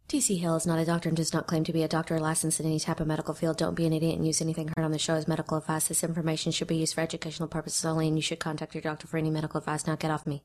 TC Hill is not a doctor and does not claim to be a doctor or licensed in any type of medical field. Don't be an idiot and use anything heard on the show as medical advice. This information should be used for educational purposes only, and you should contact your doctor for any medical advice. Now get off me.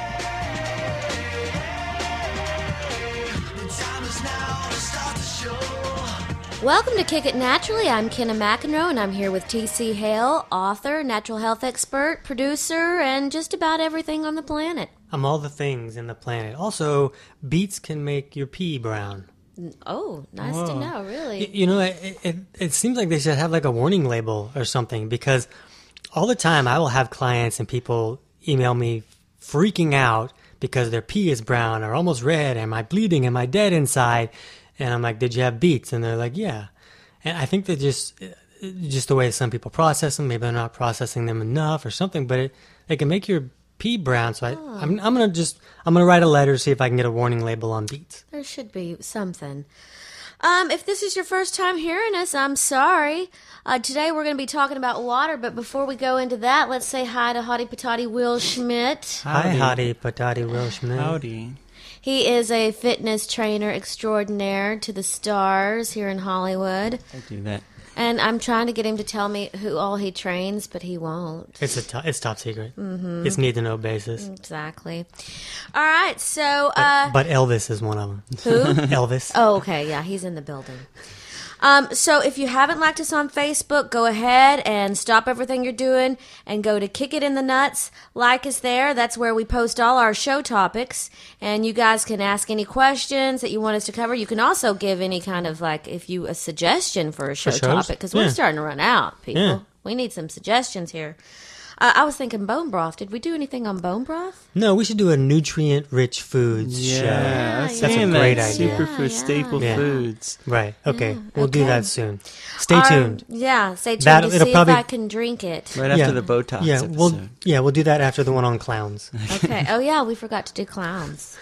Welcome to Kick It Naturally. I'm Kenna McEnroe, and I'm here with TC Hale, author, natural health expert, producer, and just about everything on the planet. I'm all the things in the planet. Also, beets can make your pee brown. Oh, nice to know, really. You know, it seems like they should have like a warning label or something, because all the time I will have clients and people email me freaking out because their pee is brown or almost red. Am I bleeding? Am I dead inside? And I'm like, did you have beets? And they're like, yeah. And I think that just the way some people process them, maybe they're not processing them enough or something, but it can make your pee brown. So I'm gonna write a letter to see if I can get a warning label on beets. There should be something. If this is your first time hearing us, I'm sorry. Today we're going to be talking about water, but before we go into that, let's say hi to Hottie Patati Will Schmidt. Hi, Hottie Patati Will Schmidt. Howdy. He is a fitness trainer extraordinaire to the stars here in Hollywood. I do that. And I'm trying to get him to tell me who all he trains, but he won't. It's top secret. Mm-hmm. It's need to know basis. Exactly. All right, so but Elvis is one of them. Who? Elvis. Oh, okay, yeah, he's in the building. So if you haven't liked us on Facebook, go ahead and stop everything you're doing and go to Kick It in the Nuts. Like us there. That's where we post all our show topics. And you guys can ask any questions that you want us to cover. You can also give any kind of, like, a suggestion for a show topic, because we're starting to run out, people. Yeah. We need some suggestions here. I was thinking bone broth. Did we do anything on bone broth? No, we should do a nutrient-rich foods show. That's a great idea. Superfood staple foods. Right. Okay. We'll do that soon. Stay tuned. Yeah, stay tuned to see if I can drink it. Right after the Botox episode. We'll do that after the one on clowns. Okay. Oh, yeah, we forgot to do clowns.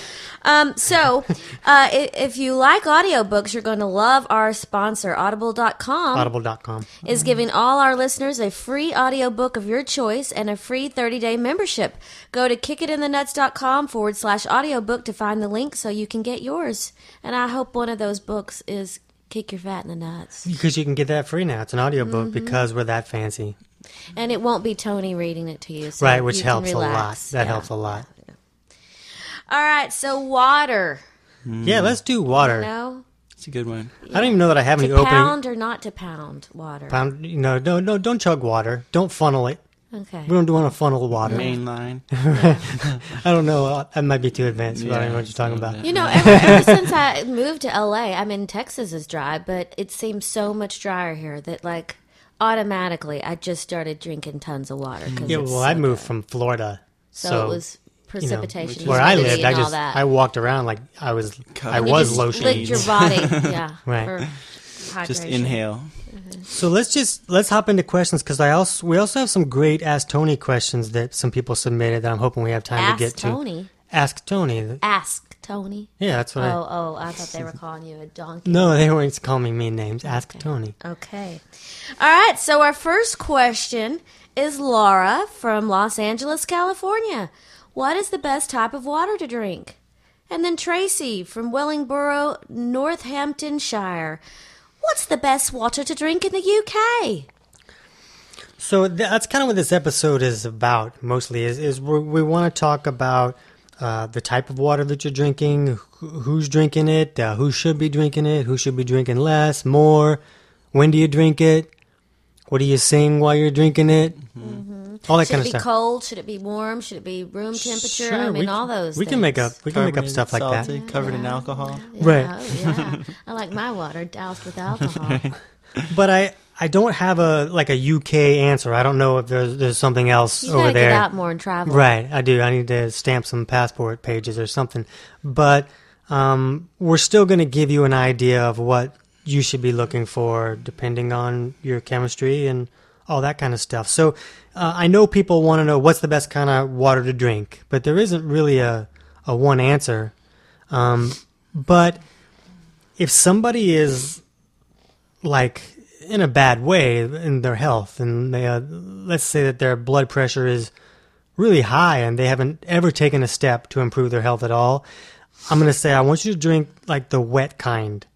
If you like audiobooks, you're going to love our sponsor, Audible.com. Audible.com is giving all our listeners a free audiobook of your choice and a free 30-day membership. Go to kickitinthenuts.com/audiobook to find the link so you can get yours. And I hope one of those books is Kick Your Fat in the Nuts. Because you can get that free now. It's an audiobook because we're that fancy. And it won't be Tony reading it to you. So right, which you helps can relax. A lot. That helps a lot. All right, so water. Yeah, let's do water. It's a good one. I don't even know that I have any opening. To pound or not to pound water? No, don't chug water. Don't funnel it. Okay. We don't want to funnel water. Main line. I don't know. That might be too advanced. I don't know what you're talking about. You know, ever since I moved to LA, I mean, Texas is dry, but it seems so much drier here that, like, automatically I just started drinking tons of water. Yeah, well, I moved from Florida. So it was precipitation, where I lived, I walked around like I was lotion. Licked your body, right. For hydration. Just inhale. Mm-hmm. So let's hop into questions, because we also have some great Ask Tony questions that some people submitted that I'm hoping we have time to get to. Ask Tony. Ask Tony. Yeah, that's what. I thought they were calling you a donkey. No, they weren't calling me mean names. Ask Tony. Okay. All right. So our first question is Laura from Los Angeles, California. What is the best type of water to drink? And then Tracy from Wellingborough, Northamptonshire. What's the best water to drink in the UK? So that's kind of what this episode is about, mostly, is we want to talk about the type of water that you're drinking, who's drinking it, who should be drinking it, who should be drinking less, more, when do you drink it, what do you sing while you're drinking it, all that kind of stuff. Should it be cold? Should it be warm? Should it be room temperature? Sure, I mean, all those we things. Can make up stuff like salty, that. Covered in alcohol. Yeah, right. Oh, yeah. I like my water doused with alcohol. But I don't have a UK answer. I don't know if there's something else over there. You gotta get out more and travel. Right, I do. I need to stamp some passport pages or something. But we're still going to give you an idea of what you should be looking for depending on your chemistry and all that kind of stuff. So I know people want to know what's the best kind of water to drink, but there isn't really a one answer. But if somebody is like in a bad way in their health, and they let's say that their blood pressure is really high and they haven't ever taken a step to improve their health at all, I'm going to say I want you to drink like the wet kind.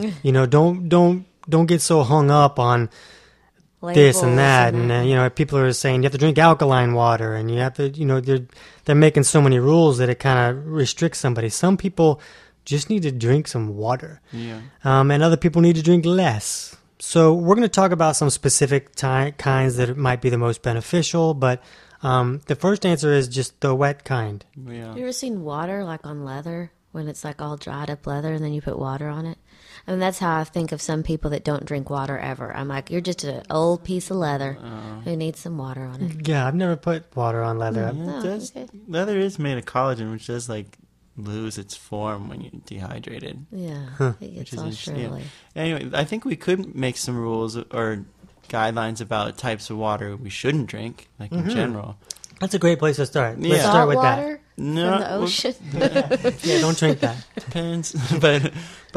Don't get so hung up on this and that. And people are saying you have to drink alkaline water, and you have to, they're making so many rules that it kind of restricts somebody. Some people just need to drink some water. Yeah. And other people need to drink less. So we're going to talk about some specific kinds that might be the most beneficial, but the first answer is just the wet kind. Yeah. You ever seen water like on leather when it's like all dried up leather and then you put water on it? I mean, that's how I think of some people that don't drink water ever. I'm like, you're just an old piece of leather who needs some water on it. Yeah, I've never put water on leather. Yeah, Okay. Leather is made of collagen, which does lose its form when you're dehydrated. Yeah, it gets all shrivelly. Yeah. Anyway, I think we could make some rules or guidelines about types of water we shouldn't drink, in general. That's a great place to start. Yeah. Let's start with water that. No, from the ocean. Yeah, don't drink that. Depends, but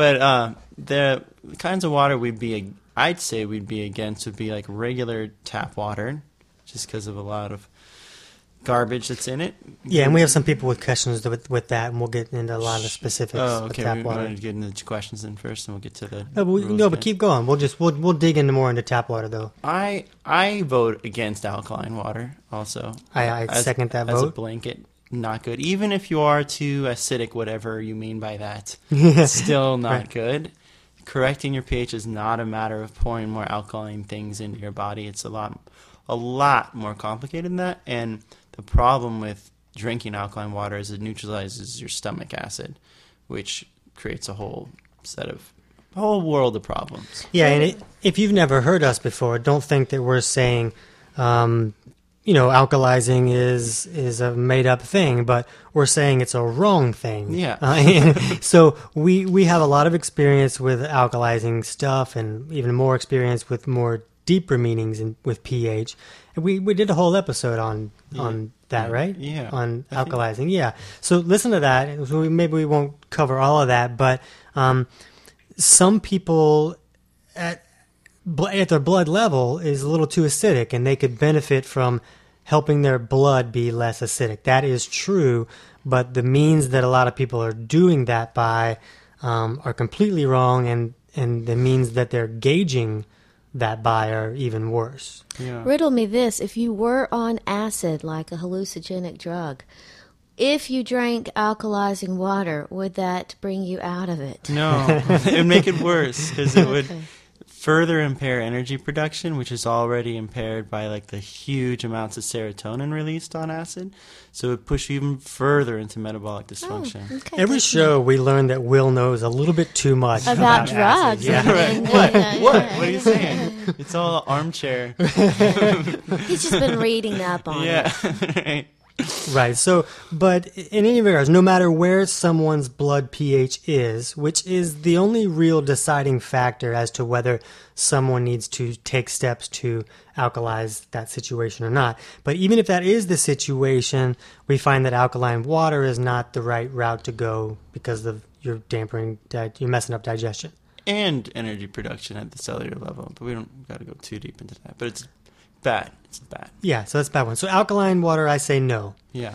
the kinds of water I'd say we'd be against would be like regular tap water, just because of a lot of garbage that's in it. Yeah, and we have some people with questions with that, and we'll get into a lot of the specifics Oh, with okay. tap We water. wanted to get into questions in first, and we'll get to the. But keep going. We'll dig into more into tap water though. I vote against alkaline water. Also, I second that as a vote. blanket. Not good. Even if you are too acidic, whatever you mean by that, it's still not Right. good. Correcting your pH is not a matter of pouring more alkaline things into your body. It's a lot more complicated than that. And the problem with drinking alkaline water is it neutralizes your stomach acid, which creates a whole world of problems. Yeah, and if you've never heard us before, don't think that we're saying, alkalizing is a made-up thing, but we're saying it's a wrong thing. Yeah. So we have a lot of experience with alkalizing stuff, and even more experience with more deeper meanings with pH. And we did a whole episode on that, right? Yeah. On alkalizing. Yeah. So listen to that. So maybe we won't cover all of that, but some people at their blood level is a little too acidic, and they could benefit from helping their blood be less acidic. That is true, but the means that a lot of people are doing that by are completely wrong, and the means that they're gauging that by are even worse. Yeah. Riddle me this. If you were on acid, like a hallucinogenic drug, if you drank alkalizing water, would that bring you out of it? No, it would make it worse because it would further impair energy production, which is already impaired by the huge amounts of serotonin released on acid. So it would push you even further into metabolic dysfunction. Oh, okay, Every show we learn that Will knows a little bit too much about drugs. acid. Yeah. Right. What are you saying? It's all armchair. He's just been reading up on it. Yeah. Right. Right. So, but in any regards, no matter where someone's blood pH is, which is the only real deciding factor as to whether someone needs to take steps to alkalize that situation or not. But even if that is the situation, we find that alkaline water is not the right route to go because you're messing up digestion. And energy production at the cellular level. But we don't got to go too deep into that. But it's bad. It's bad. Yeah, so that's a bad one. So alkaline water, I say no. Yeah.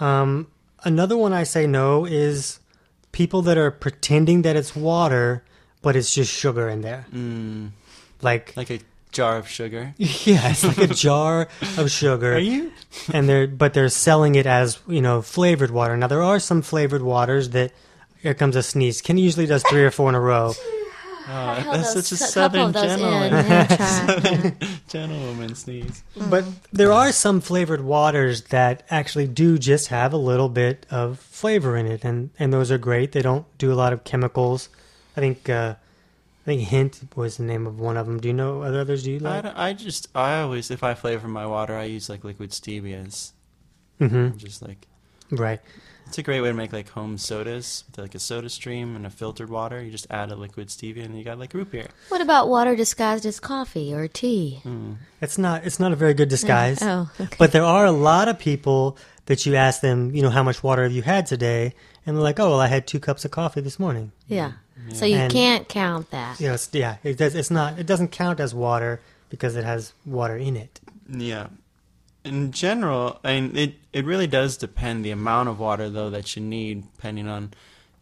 Another one I say no is people that are pretending that it's water, but it's just sugar in there. Like a jar of sugar. Yeah, it's like a jar of sugar. Are you? And they're selling it as, flavored water. Now there are some flavored waters that, here comes a sneeze. Kenny usually does 3 or 4 in a row. Oh, that's such a couple southern of those gentleman. Gentleman sneeze. But there are some flavored waters that actually do just have a little bit of flavor in it, and those are great. They don't do a lot of chemicals. I think Hint was the name of one of them. Do you know others? Do you like? I always, if I flavor my water, I use liquid stevias. Mm-hmm. Just right. It's a great way to make home sodas with a soda stream and a filtered water. You just add a liquid stevia and you got root beer. What about water disguised as coffee or tea? It's not a very good disguise. Oh, okay. But there are a lot of people that you ask them, how much water have you had today? And they're like, oh, well, I had 2 cups of coffee this morning. Yeah. So you can't count that. It doesn't count as water because it has water in it. Yeah. In general, it really does depend the amount of water, though, that you need, depending on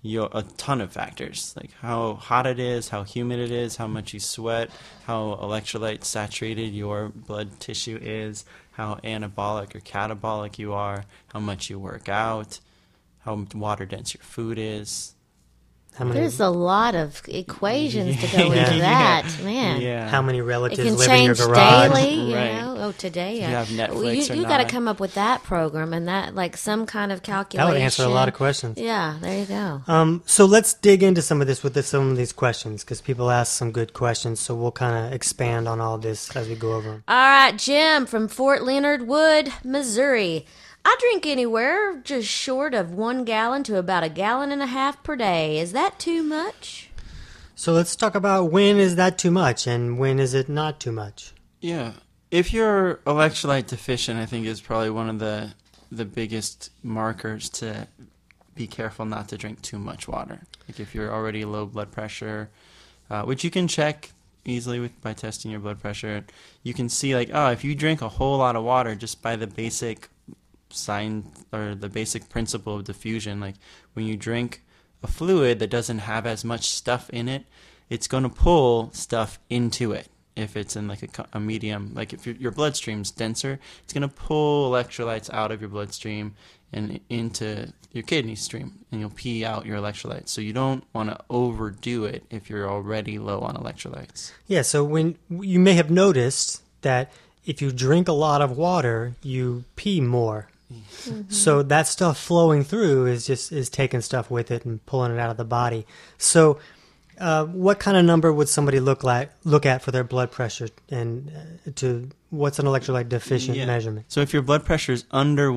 a ton of factors, like how hot it is, how humid it is, how much you sweat, how electrolyte saturated your blood tissue is, how anabolic or catabolic you are, how much you work out, how water dense your food is. There's a lot of equations to go into that, man. Yeah. How many It relatives can live in your change garage? daily, you Right. know. Oh, today, Do you have Netflix or you got to not? come up with that program and that, like some kind of calculation. That would answer a lot of questions. Yeah, there you go. So let's dig into some of this with some of these questions, because people ask some good questions. So we'll kind of expand on all this as we go over them. All right, Jim from Fort Leonard Wood, Missouri. I drink anywhere just short of 1 gallon to about 1.5 gallons per day. Is that too much? So let's talk about when is that too much and when is it not too much. Yeah. If you're electrolyte deficient, I think is probably one of the biggest markers to be careful not to drink too much water. Like if you're already low blood pressure, which you can check easily by testing your blood pressure, you can see like, oh, if you drink a whole lot of water just by the basic sign or the basic principle of diffusion, like when you drink a fluid that doesn't have as much stuff in it, it's going to pull stuff into it. If it's in like a medium, like if your bloodstream's denser, it's going to pull electrolytes out of your bloodstream and into your kidney stream, and you'll pee out your electrolytes. So you don't want to overdo it if you're already low on electrolytes. Yeah, so when you may have noticed that if you drink a lot of water, you pee more. Mm-hmm. So that stuff flowing through is taking stuff with it and pulling it out of the body. So what kind of number would somebody look at for their blood pressure, and what's an electrolyte deficient measurement? So if your blood pressure is under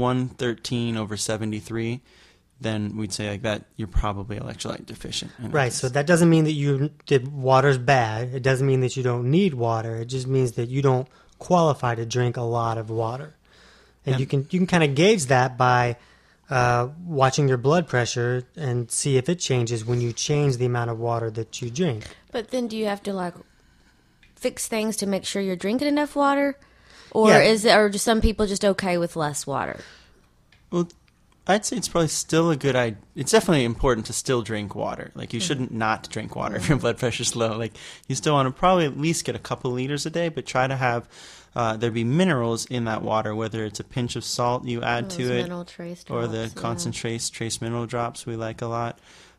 113/73, then we'd say like that you're probably electrolyte deficient. Right. So that doesn't mean that water's bad. It doesn't mean that you don't need water. It just means that you don't qualify to drink a lot of water. And you can kind of gauge that by watching your blood pressure and see if it changes when you change the amount of water that you drink. But then do you have to like fix things to make sure you're drinking enough water? Or or just some people just okay with less water? Well, I'd say it's probably still a good idea. It's definitely important to still drink water. Like you shouldn't not drink water if your blood pressure's low. Like you still want to probably at least get a couple liters a day, but try to have there be minerals in that water, whether it's a pinch of salt you add to it, or the concentrate trace mineral drops we like a lot.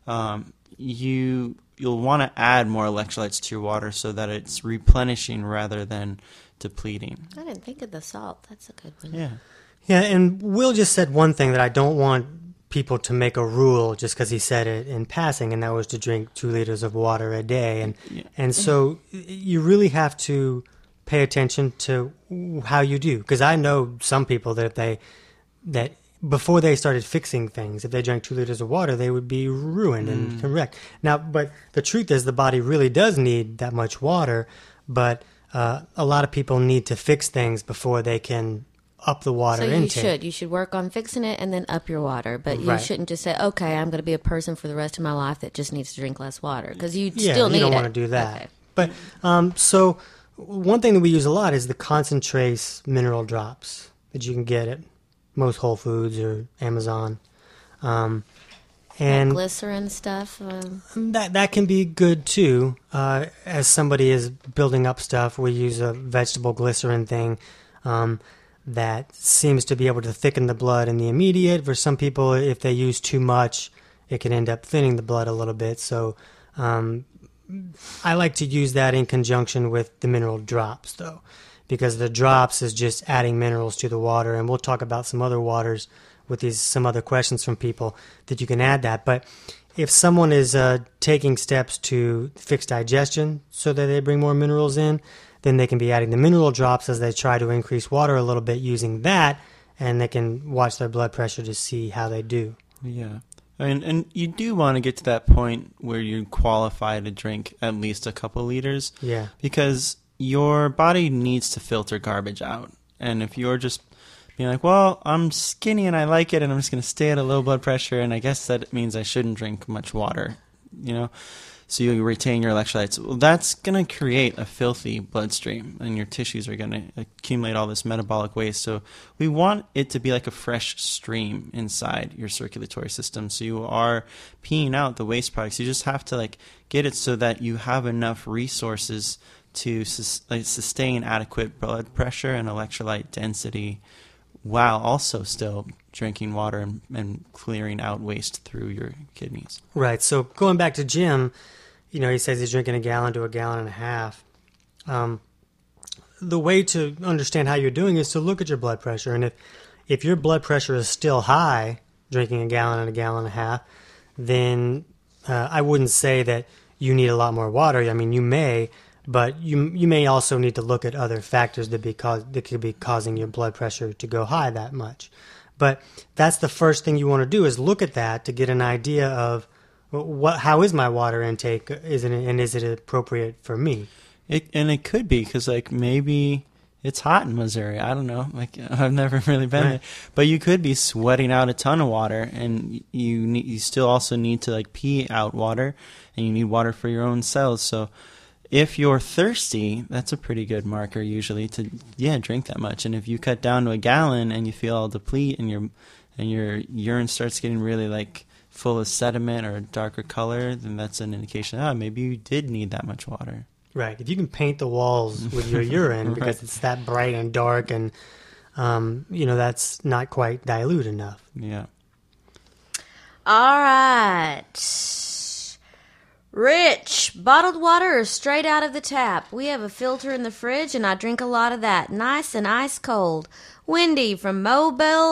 You'll want to add more electrolytes to your water so that it's replenishing rather than depleting. I didn't think of the salt. That's a good one. Yeah. Yeah, and Will just said one thing that I don't want people to make a rule just because he said it in passing, and that was to drink 2 liters of water a day. And so you really have to pay attention to how you do, because I know some people that before they started fixing things, if they drank 2 liters of water, they would be ruined and wrecked. Now, but the truth is the body really does need that much water, but a lot of people need to fix things before they can up the water intake. You should work on fixing it and then up your water, but you shouldn't just say, okay, I'm going to be a person for the rest of my life that just needs to drink less water, because you still need it. You don't want to do that. Okay. But so one thing that we use a lot is the concentrates mineral drops that you can get at most Whole Foods or Amazon. And like glycerin stuff. That can be good too. As somebody is building up stuff, we use a vegetable glycerin thing that seems to be able to thicken the blood in the immediate. For some people, if they use too much, it can end up thinning the blood a little bit. So I like to use that in conjunction with the mineral drops, though, because the drops is just adding minerals to the water. And we'll talk about some other waters with some other questions from people that you can add that. But if someone is taking steps to fix digestion so that they bring more minerals in, then they can be adding the mineral drops as they try to increase water a little bit using that, and they can watch their blood pressure to see how they do. Yeah. And you do want to get to that point where you qualify to drink at least a couple liters. Yeah. Because your body needs to filter garbage out. And if you're just being like, well, I'm skinny and I like it and I'm just going to stay at a low blood pressure and I guess that means I shouldn't drink much water, so you retain your electrolytes. Well, that's going to create a filthy bloodstream, and your tissues are going to accumulate all this metabolic waste. So we want it to be like a fresh stream inside your circulatory system. So you are peeing out the waste products. You just have to like get it so that you have enough resources to sustain adequate blood pressure and electrolyte density, while also still drinking water and clearing out waste through your kidneys. Right. So going back to Jim, he says he's drinking 1 gallon to 1.5 gallons. The way to understand how you're doing is to look at your blood pressure. And if your blood pressure is still high, drinking 1 gallon and 1.5 gallons, then I wouldn't say that you need a lot more water. I mean, you may, but you may also need to look at other factors that could be causing your blood pressure to go high that much. But that's the first thing you want to do, is look at that to get an idea of how is my water intake, is it appropriate for me? It could be, because like maybe it's hot in Missouri. I don't know. Like, I've never really been there, but you could be sweating out a ton of water, and you still also need to like pee out water, and you need water for your own cells. So if you're thirsty, that's a pretty good marker usually to drink that much. And if you cut down to 1 gallon and you feel all deplete and your urine starts getting really like full of sediment or a darker color, then that's an indication maybe you did need that much water. Right. If you can paint the walls with your urine because it's that bright and dark, and that's not quite dilute enough. Yeah. All right. Rich, bottled water or straight out of the tap? We have a filter in the fridge, and I drink a lot of that. Nice and ice cold. Wendy from Mobile,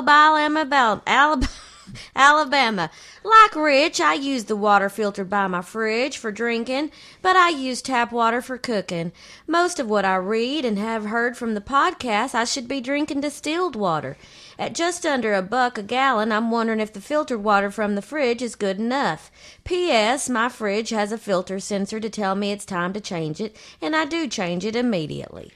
Alabama. Like Rich, I use the water filtered by my fridge for drinking, but I use tap water for cooking. Most of what I read and have heard from the podcast, I should be drinking distilled water. At just under $1 a gallon, I'm wondering if the filtered water from the fridge is good enough. P.S. My fridge has a filter sensor to tell me it's time to change it, and I do change it immediately.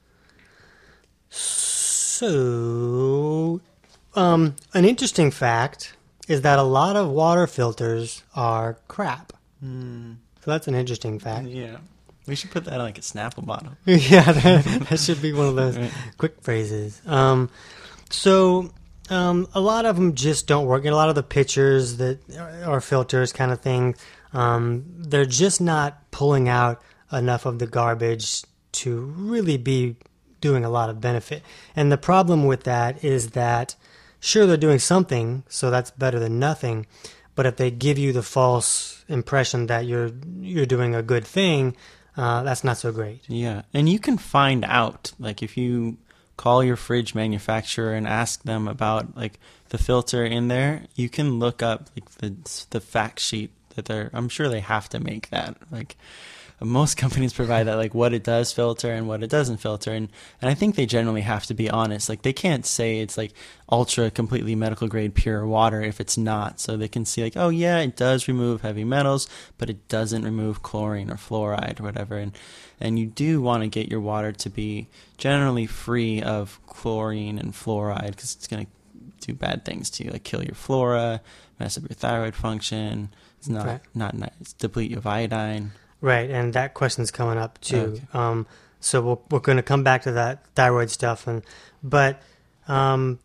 So, an interesting fact is that a lot of water filters are crap. So that's an interesting fact. Yeah. We should put that on like a Snapple bottle. Yeah, that should be one of those quick phrases. So a lot of them just don't work. And a lot of the pitchers that are filters kind of thing, they're just not pulling out enough of the garbage to really be doing a lot of benefit. And the problem with that is that, sure, they're doing something, so that's better than nothing. But if they give you the false impression that you're doing a good thing, that's not so great. Yeah. And you can find out, like if you call your fridge manufacturer and ask them about like the filter in there, you can look up like the fact sheet that I'm sure they have to make that. Like most companies provide that, like what it does filter and what it doesn't filter. And I think they generally have to be honest. Like they can't say it's like ultra completely medical grade pure water if it's not. So they can see like, oh yeah, it does remove heavy metals, but it doesn't remove chlorine or fluoride or whatever. And you do want to get your water to be generally free of chlorine and fluoride, because it's going to do bad things to you, like kill your flora, mess up your thyroid function. It's not nice. Deplete you of iodine. Right, and that question's coming up too. Okay. So we're going to come back to that thyroid stuff, but the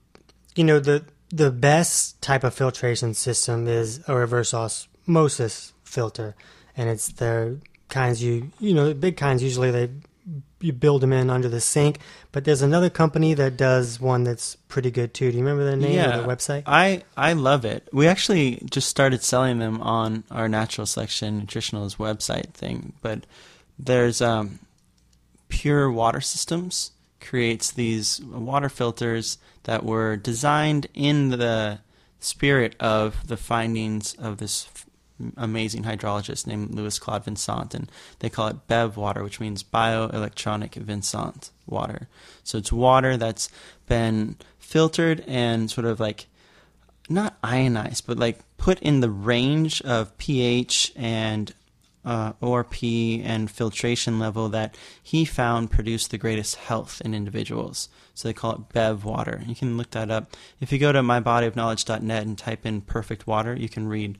best type of filtration system is a reverse osmosis filter, and it's the kinds big kinds. Usually you build them in under the sink, but there's another company that does one that's pretty good too. Do you remember the name of the website? I love it. We actually just started selling them on our Natural Selection Nutritionals website thing, but there's Pure Water Systems creates these water filters that were designed in the spirit of the findings of this amazing hydrologist named Louis Claude Vincent, and they call it BEV water, which means bioelectronic Vincent water. So it's water that's been filtered and sort of like not ionized, but like put in the range of pH and ORP and filtration level that he found produced the greatest health in individuals. So they call it BEV water. You can look that up. If you go to mybodyofknowledge.net and type in perfect water, you can read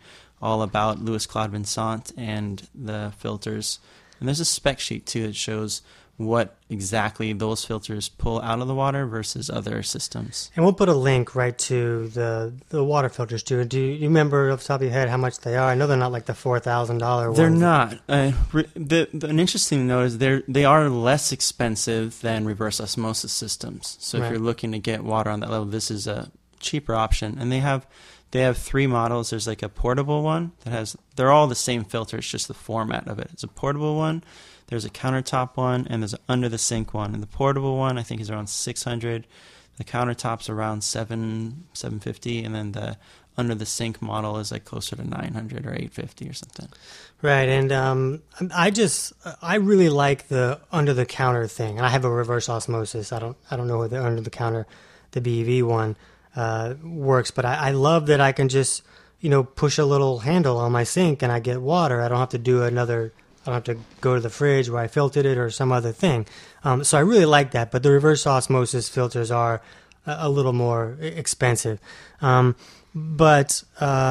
all about Louis Claude Vincent and the filters. And there's a spec sheet too that shows what exactly those filters pull out of the water versus other systems. And we'll put a link right to the water filters too. Do you remember off the top of your head how much they are? I know they're not like the $4,000 ones. They're not. An interesting note is they are less expensive than reverse osmosis systems. So if Right. you're looking to get water on that level, this is a cheaper option. And they have 3 models. There's like a portable one they're all the same filter. It's just the format of it. It's a portable one. There's a countertop one, and there's an under the sink one. And the portable one, I think, is around $600. The countertop's around $750, and then the under the sink model is like closer to $900 or $850 or something. Right, and I really like the under the counter thing. And I have a reverse osmosis. I don't know whether under the counter, the BEV one works, but I love that I can just push a little handle on my sink and I get water. I don't have to do I don't have to go to the fridge where I filtered it or some other thing. So I really like that. But the reverse osmosis filters are a little more expensive. But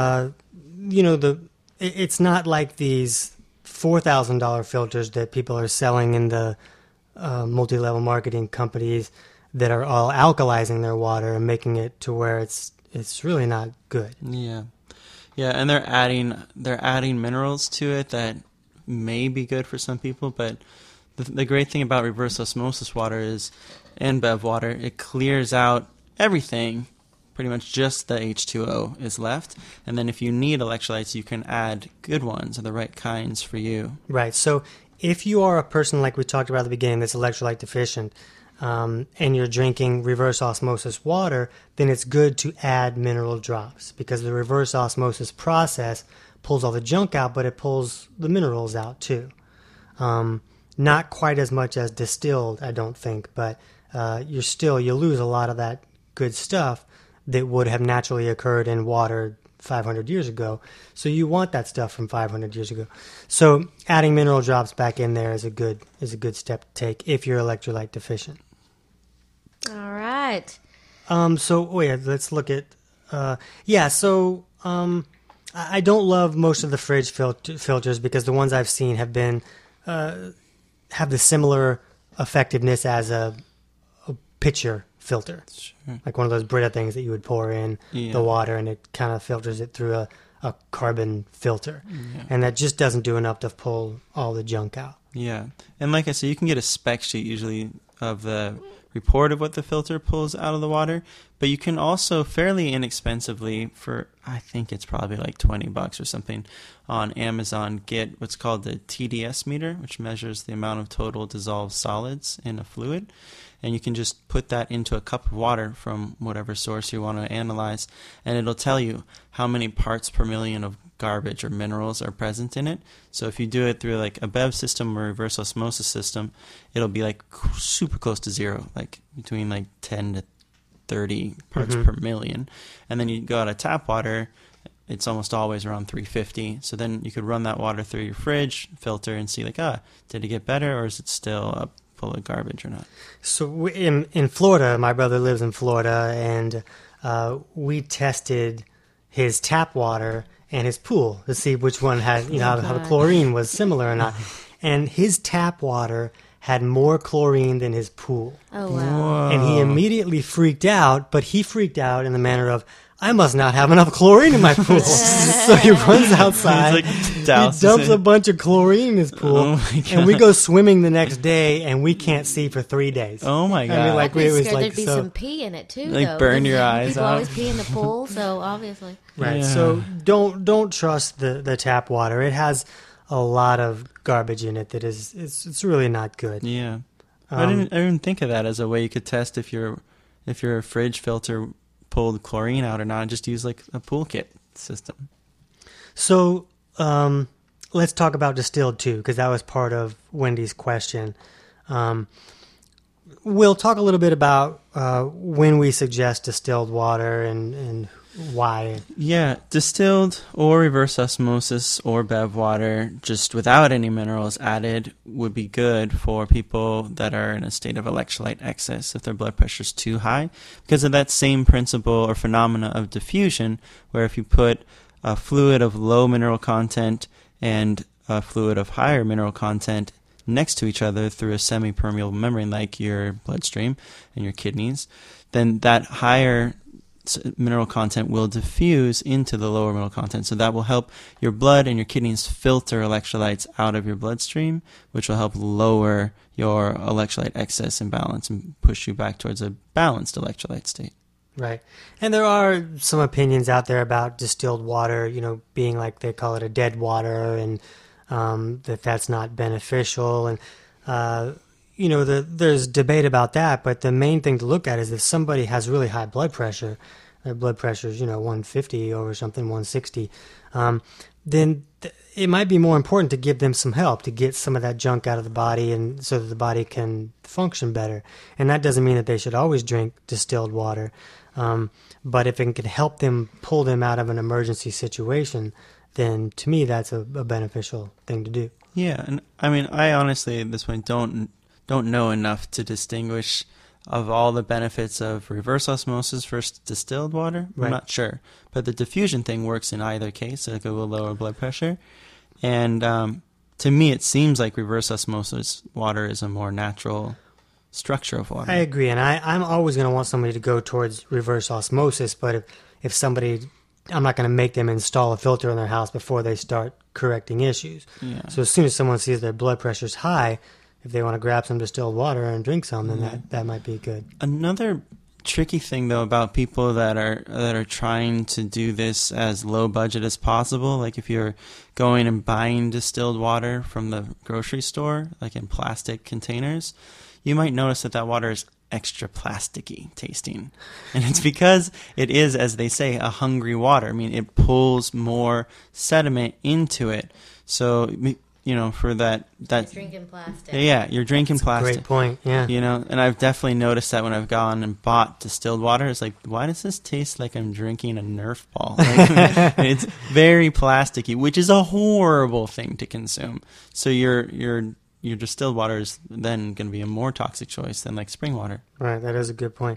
it's not like these $4,000 filters that people are selling in the multi-level marketing companies that are all alkalizing their water and making it to where it's really not good. Yeah, and they're adding minerals to it that may be good for some people, but the great thing about reverse osmosis water and BEV water, it clears out everything. Pretty much just the H2O is left, and then if you need electrolytes, you can add good ones or the right kinds for you. Right. So if you are a person like we talked about at the beginning that's electrolyte deficient, and you're drinking reverse osmosis water, then it's good to add mineral drops because the reverse osmosis process pulls all the junk out, but it pulls the minerals out too. Not quite as much as distilled, I don't think, but you lose a lot of that good stuff that would have naturally occurred in water 500 years ago. So you want that stuff from 500 years ago. So adding mineral drops back in there is a good step to take if you're electrolyte deficient. All right. Let's look at I don't love most of the fridge filters because the ones I've seen have been have the similar effectiveness as a pitcher filter. Sure. Like one of those Brita things that you would pour in the water and it kind of filters it through a carbon filter. Yeah. And that just doesn't do enough to pull all the junk out. Yeah. And like I said, you can get a spec sheet usually of the report of what the filter pulls out of the water, but you can also fairly inexpensively, for I think it's probably like $20 or something, on Amazon get what's called the TDS meter, which measures the amount of total dissolved solids in a fluid. And you can just put that into a cup of water from whatever source you want to analyze, and it'll tell you how many parts per million of garbage or minerals are present in it. So if you do it through like a BEV system or reverse osmosis system, it'll be like super close to zero, like between like 10 to 30 parts per million. And then you go out of tap water, it's almost always around 350. So then you could run that water through your fridge filter and see like, did it get better or is it still full of garbage or not? So in Florida, my brother lives in Florida, and we tested his tap water and his pool to see which one had, how the chlorine was similar or not. And his tap water had more chlorine than his pool. Oh, wow. Whoa. And he immediately freaked out, but he freaked out in the manner of, I must not have enough chlorine in my pool. So he runs outside, he dumps a bunch of chlorine in his pool, and we go swimming the next day, and we can't see for 3 days. Oh my God. I mean, I'd be scared there'd be some pee in it too. Like though. burn your eyes People out. always pee in the pool, so obviously. Right. Yeah. So don't trust the tap water. It has a lot of garbage in it that it's really not good. Yeah. I didn't think of that as a way you could test if your fridge filter pulled chlorine out or not. Just use like a pool kit system. So let's talk about distilled too, because that was part of Wendy's question. We'll talk a little bit about when we suggest distilled water and why. Yeah, distilled or reverse osmosis or BEV water, just without any minerals added, would be good for people that are in a state of electrolyte excess if their blood pressure is too high, because of that same principle or phenomena of diffusion, where if you put a fluid of low mineral content and a fluid of higher mineral content next to each other through a semi-permeable membrane like your bloodstream and your kidneys, then that higher mineral content will diffuse into the lower mineral content. So that will help your blood and your kidneys filter electrolytes out of your bloodstream, which will help lower your electrolyte excess imbalance and push you back towards a balanced electrolyte state. Right. And there are some opinions out there about distilled water, being like they call it a dead water, and that's not beneficial. And, there's debate about that, but the main thing to look at is if somebody has really high blood pressure, their blood pressure is, 150 over something, 160, then it might be more important to give them some help to get some of that junk out of the body and so that the body can function better. And that doesn't mean that they should always drink distilled water. But if it can help them pull them out of an emergency situation, then to me that's a beneficial thing to do. Yeah, and I mean, I honestly at this point don't know enough to distinguish of all the benefits of reverse osmosis versus distilled water. Right. I'm not sure, but the diffusion thing works in either case. It will lower blood pressure, and to me, it seems like reverse osmosis water is a more natural structure of water. I agree, and I'm always going to want somebody to go towards reverse osmosis, but if somebody, I'm not going to make them install a filter in their house before they start correcting issues. Yeah. So as soon as someone sees their blood pressure's high, if they want to grab some distilled water and drink some, then that might be good. Another tricky thing, though, about people that are trying to do this as low budget as possible, like if you're going and buying distilled water from the grocery store, like in plastic containers, you might notice that water is extra plasticky tasting. And it's because it is, as they say, a hungry water. I mean, it pulls more sediment into it. So, for that You're drinking plastic. Yeah, you're drinking plastic. Great point, yeah. And I've definitely noticed that when I've gone and bought distilled water, it's like, why does this taste like I'm drinking a Nerf ball? Like, it's very plasticky, which is a horrible thing to consume. So your distilled water is then going to be a more toxic choice than like spring water. Right, that is a good point.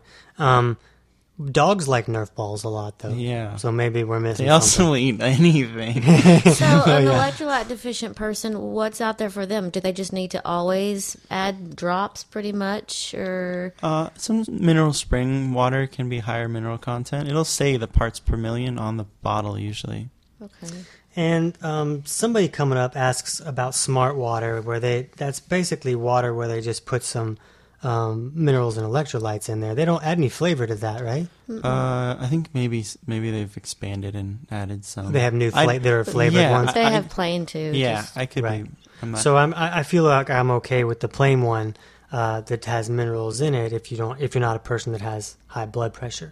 Dogs like Nerf balls a lot, though. Yeah. So maybe we're missing They also something. will eat anything. So an electrolyte deficient person, what's out there for them? Do they just need to always add drops pretty much? Or Some mineral spring water can be higher mineral content. It'll say the parts per million on the bottle usually. Okay. And somebody coming up asks about smart water, that's basically water where they just put some minerals and electrolytes in there. They don't add any flavor to that, right? I think maybe they've expanded and added some. They have there are flavored ones. They have plain too. Yeah, I could right. be. I'm not, so I feel like I'm okay with the plain one that has minerals in it if you're not a person that has high blood pressure.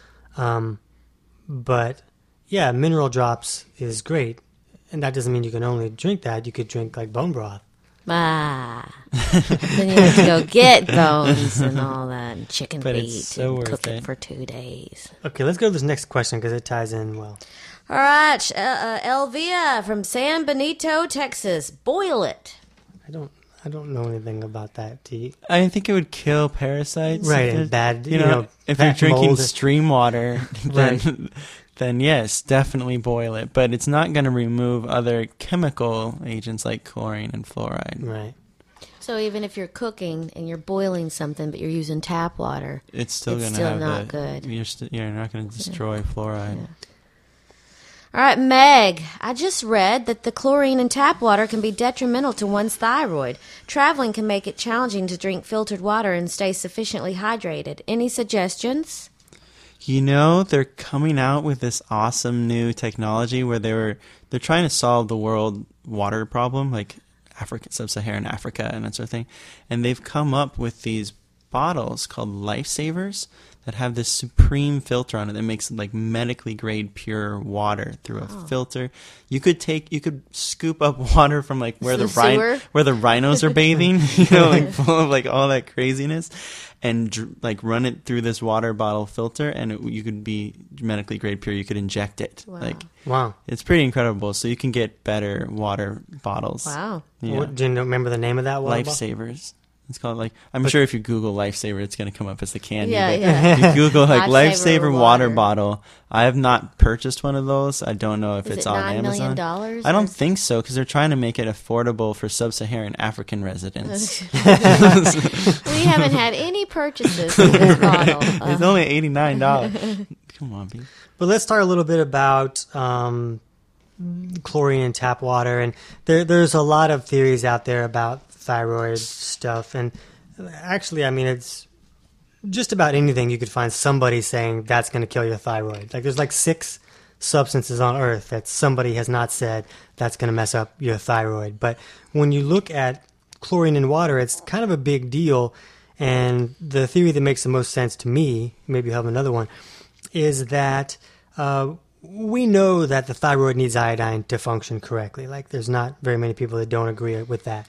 But yeah, mineral drops is great, and that doesn't mean you can only drink that. You could drink like bone broth. Then you have to go get bones and all that, and chicken But feet, it's so and worth cook it it. for 2 days. Okay, let's go to this next question because it ties in well. All right, Elvia from San Benito, Texas. Boil it. I don't know anything about that. Do you? I think it would kill parasites. Right, If and bad, if you're bad drinking mold. stream water, then Right. then yes, definitely boil it. But it's not going to remove other chemical agents like chlorine and fluoride. Right. So even if you're cooking and you're boiling something, but you're using tap water, It's still It's going to still have not good. You're not going to destroy fluoride. Yeah. All right, Meg, I just read that the chlorine in tap water can be detrimental to one's thyroid. Traveling can make it challenging to drink filtered water and stay sufficiently hydrated. Any suggestions? They're coming out with this awesome new technology where they're trying to solve the world water problem, like sub-Saharan Africa and that sort of thing. And they've come up with these bottles called Lifesavers that have this supreme filter on it that makes like medically grade pure water through a filter. You could scoop up water from like where The sewer? where the rhinos are bathing, like full of like all that craziness, and like run it through this water bottle filter, and you could be medically grade pure. You could inject it. Wow. Like Wow. it's pretty incredible. So you can get better water bottles. Wow. Yeah. Do you remember the name of that one? Lifesavers. It's called like, I'm sure if you Google Lifesaver, it's going to come up as the candy. Yeah, but yeah. You Google like Lifesaver Lifesaver water bottle. I have not purchased one of those. I don't know if Is it's it on $9 Amazon. million? I don't think so, because they're trying to make it affordable for sub-Saharan African residents. We haven't had any purchases of this bottle. It's only $89. Come on, Pete. But let's talk a little bit about chlorine in tap water. And there's a lot of theories out there about thyroid stuff. And actually, I mean, it's just about anything you could find somebody saying that's going to kill your thyroid. Like there's like 6 substances on Earth that somebody has not said that's going to mess up your thyroid. But when you look at chlorine in water, it's kind of a big deal. And the theory that makes the most sense to me, maybe you'll have another one, is that we know that the thyroid needs iodine to function correctly. Like there's not very many people that don't agree with that.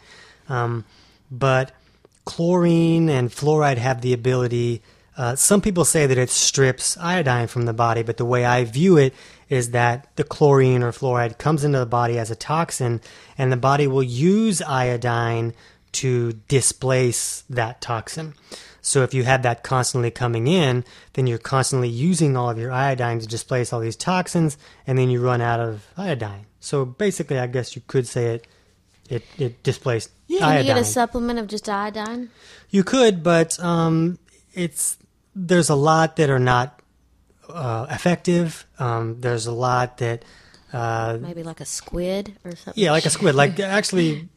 But chlorine and fluoride have the ability, some people say that it strips iodine from the body, but the way I view it is that the chlorine or fluoride comes into the body as a toxin, and the body will use iodine to displace that toxin. So if you have that constantly coming in, then you're constantly using all of your iodine to displace all these toxins, and then you run out of iodine. So basically, I guess you could say it displaced iodine. Can you get a supplement of just iodine? You could, but there's a lot that are not effective. There's a lot that Maybe like a squid or something? yeah, like a squid. Like actually,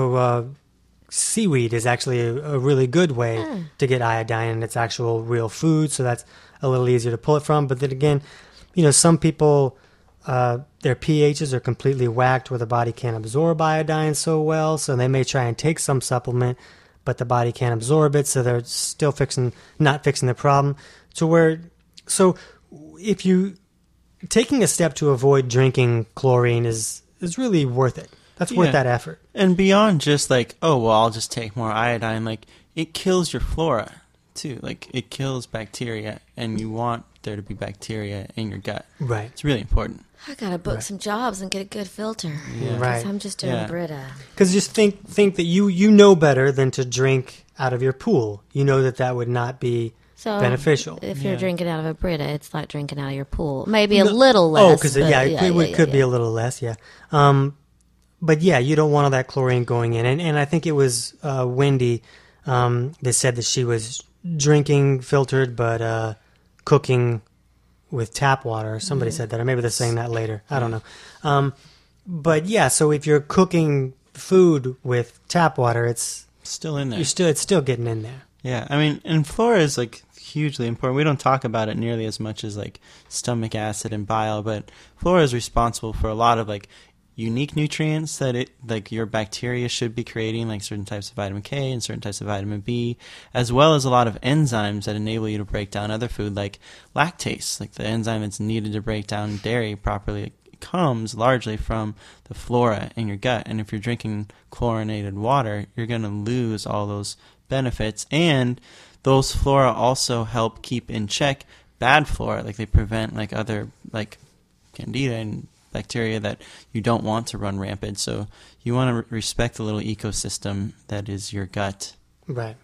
seaweed is actually a really good way to get iodine in its actual real food, so that's a little easier to pull it from. But then again, some people, their pHs are completely whacked where the body can't absorb iodine so well, so they may try and take some supplement, but the body can't absorb it, so they're still not fixing the problem. So if you taking a step to avoid drinking chlorine is really worth it. That's worth that effort. And beyond just like, oh, well, I'll just take more iodine, like, it kills your flora, too. Like, it kills bacteria, and you want there to be bacteria in your gut. Right. It's really important. I gotta book some jobs and get a good filter. Yeah. Right. I'm just doing Brita. Because just think that you know better than to drink out of your pool. You know that would not be beneficial. If you're drinking out of a Brita, it's like drinking out of your pool. Maybe a little less. Oh, because it could be a little less, yeah. But yeah, you don't want all that chlorine going in. And I think it was Wendy that said that she was drinking filtered but cooking with tap water. Somebody said that, or maybe they're saying that later. I don't know. But yeah, so if you're cooking food with tap water, it's still in there. It's still getting in there. Yeah, I mean, and flora is like hugely important. We don't talk about it nearly as much as like stomach acid and bile, but flora is responsible for a lot of like unique nutrients that your bacteria should be creating, like certain types of vitamin K and certain types of vitamin B, as well as a lot of enzymes that enable you to break down other food, like lactase, like the enzyme that's needed to break down dairy properly. Comes largely from the flora in your gut, and if you're drinking chlorinated water, you're going to lose all those benefits, and those flora also help keep in check bad flora, like they prevent like other like candida and bacteria that you don't want to run rampant. So you want to respect the little ecosystem that is your gut. Right.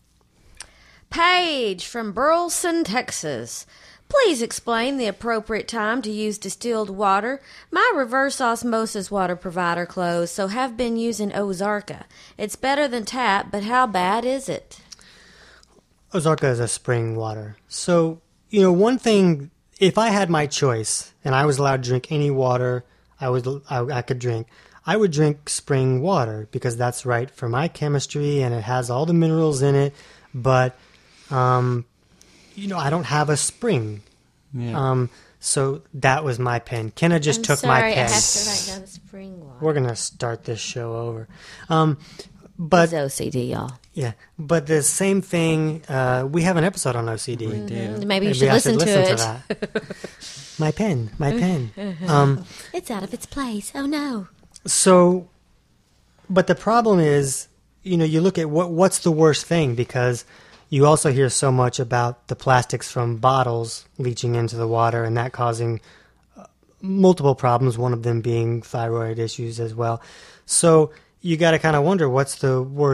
Paige from Burleson, Texas. Please explain the appropriate time to use distilled water. My reverse osmosis water provider closed, so have been using Ozarka. It's better than tap, but how bad is it? Ozarka is a spring water. So, one thing, if I had my choice and I was allowed to drink any water I could drink, I would drink spring water because that's right for my chemistry and it has all the minerals in it. But, I don't have a spring. Yeah. So that was my pen. Kenna just took my pen. I have to write down the spring water. We're going to start this show over. But it's OCD, y'all. Yeah, but the same thing, we have an episode on OCD. We do. Maybe you should listen to it. That. My pen. It's out of its place. Oh, no. So, but the problem is, you look at what's the worst thing, because you also hear so much about the plastics from bottles leaching into the water and that causing multiple problems, one of them being thyroid issues as well. So you got to kind of wonder what's the worst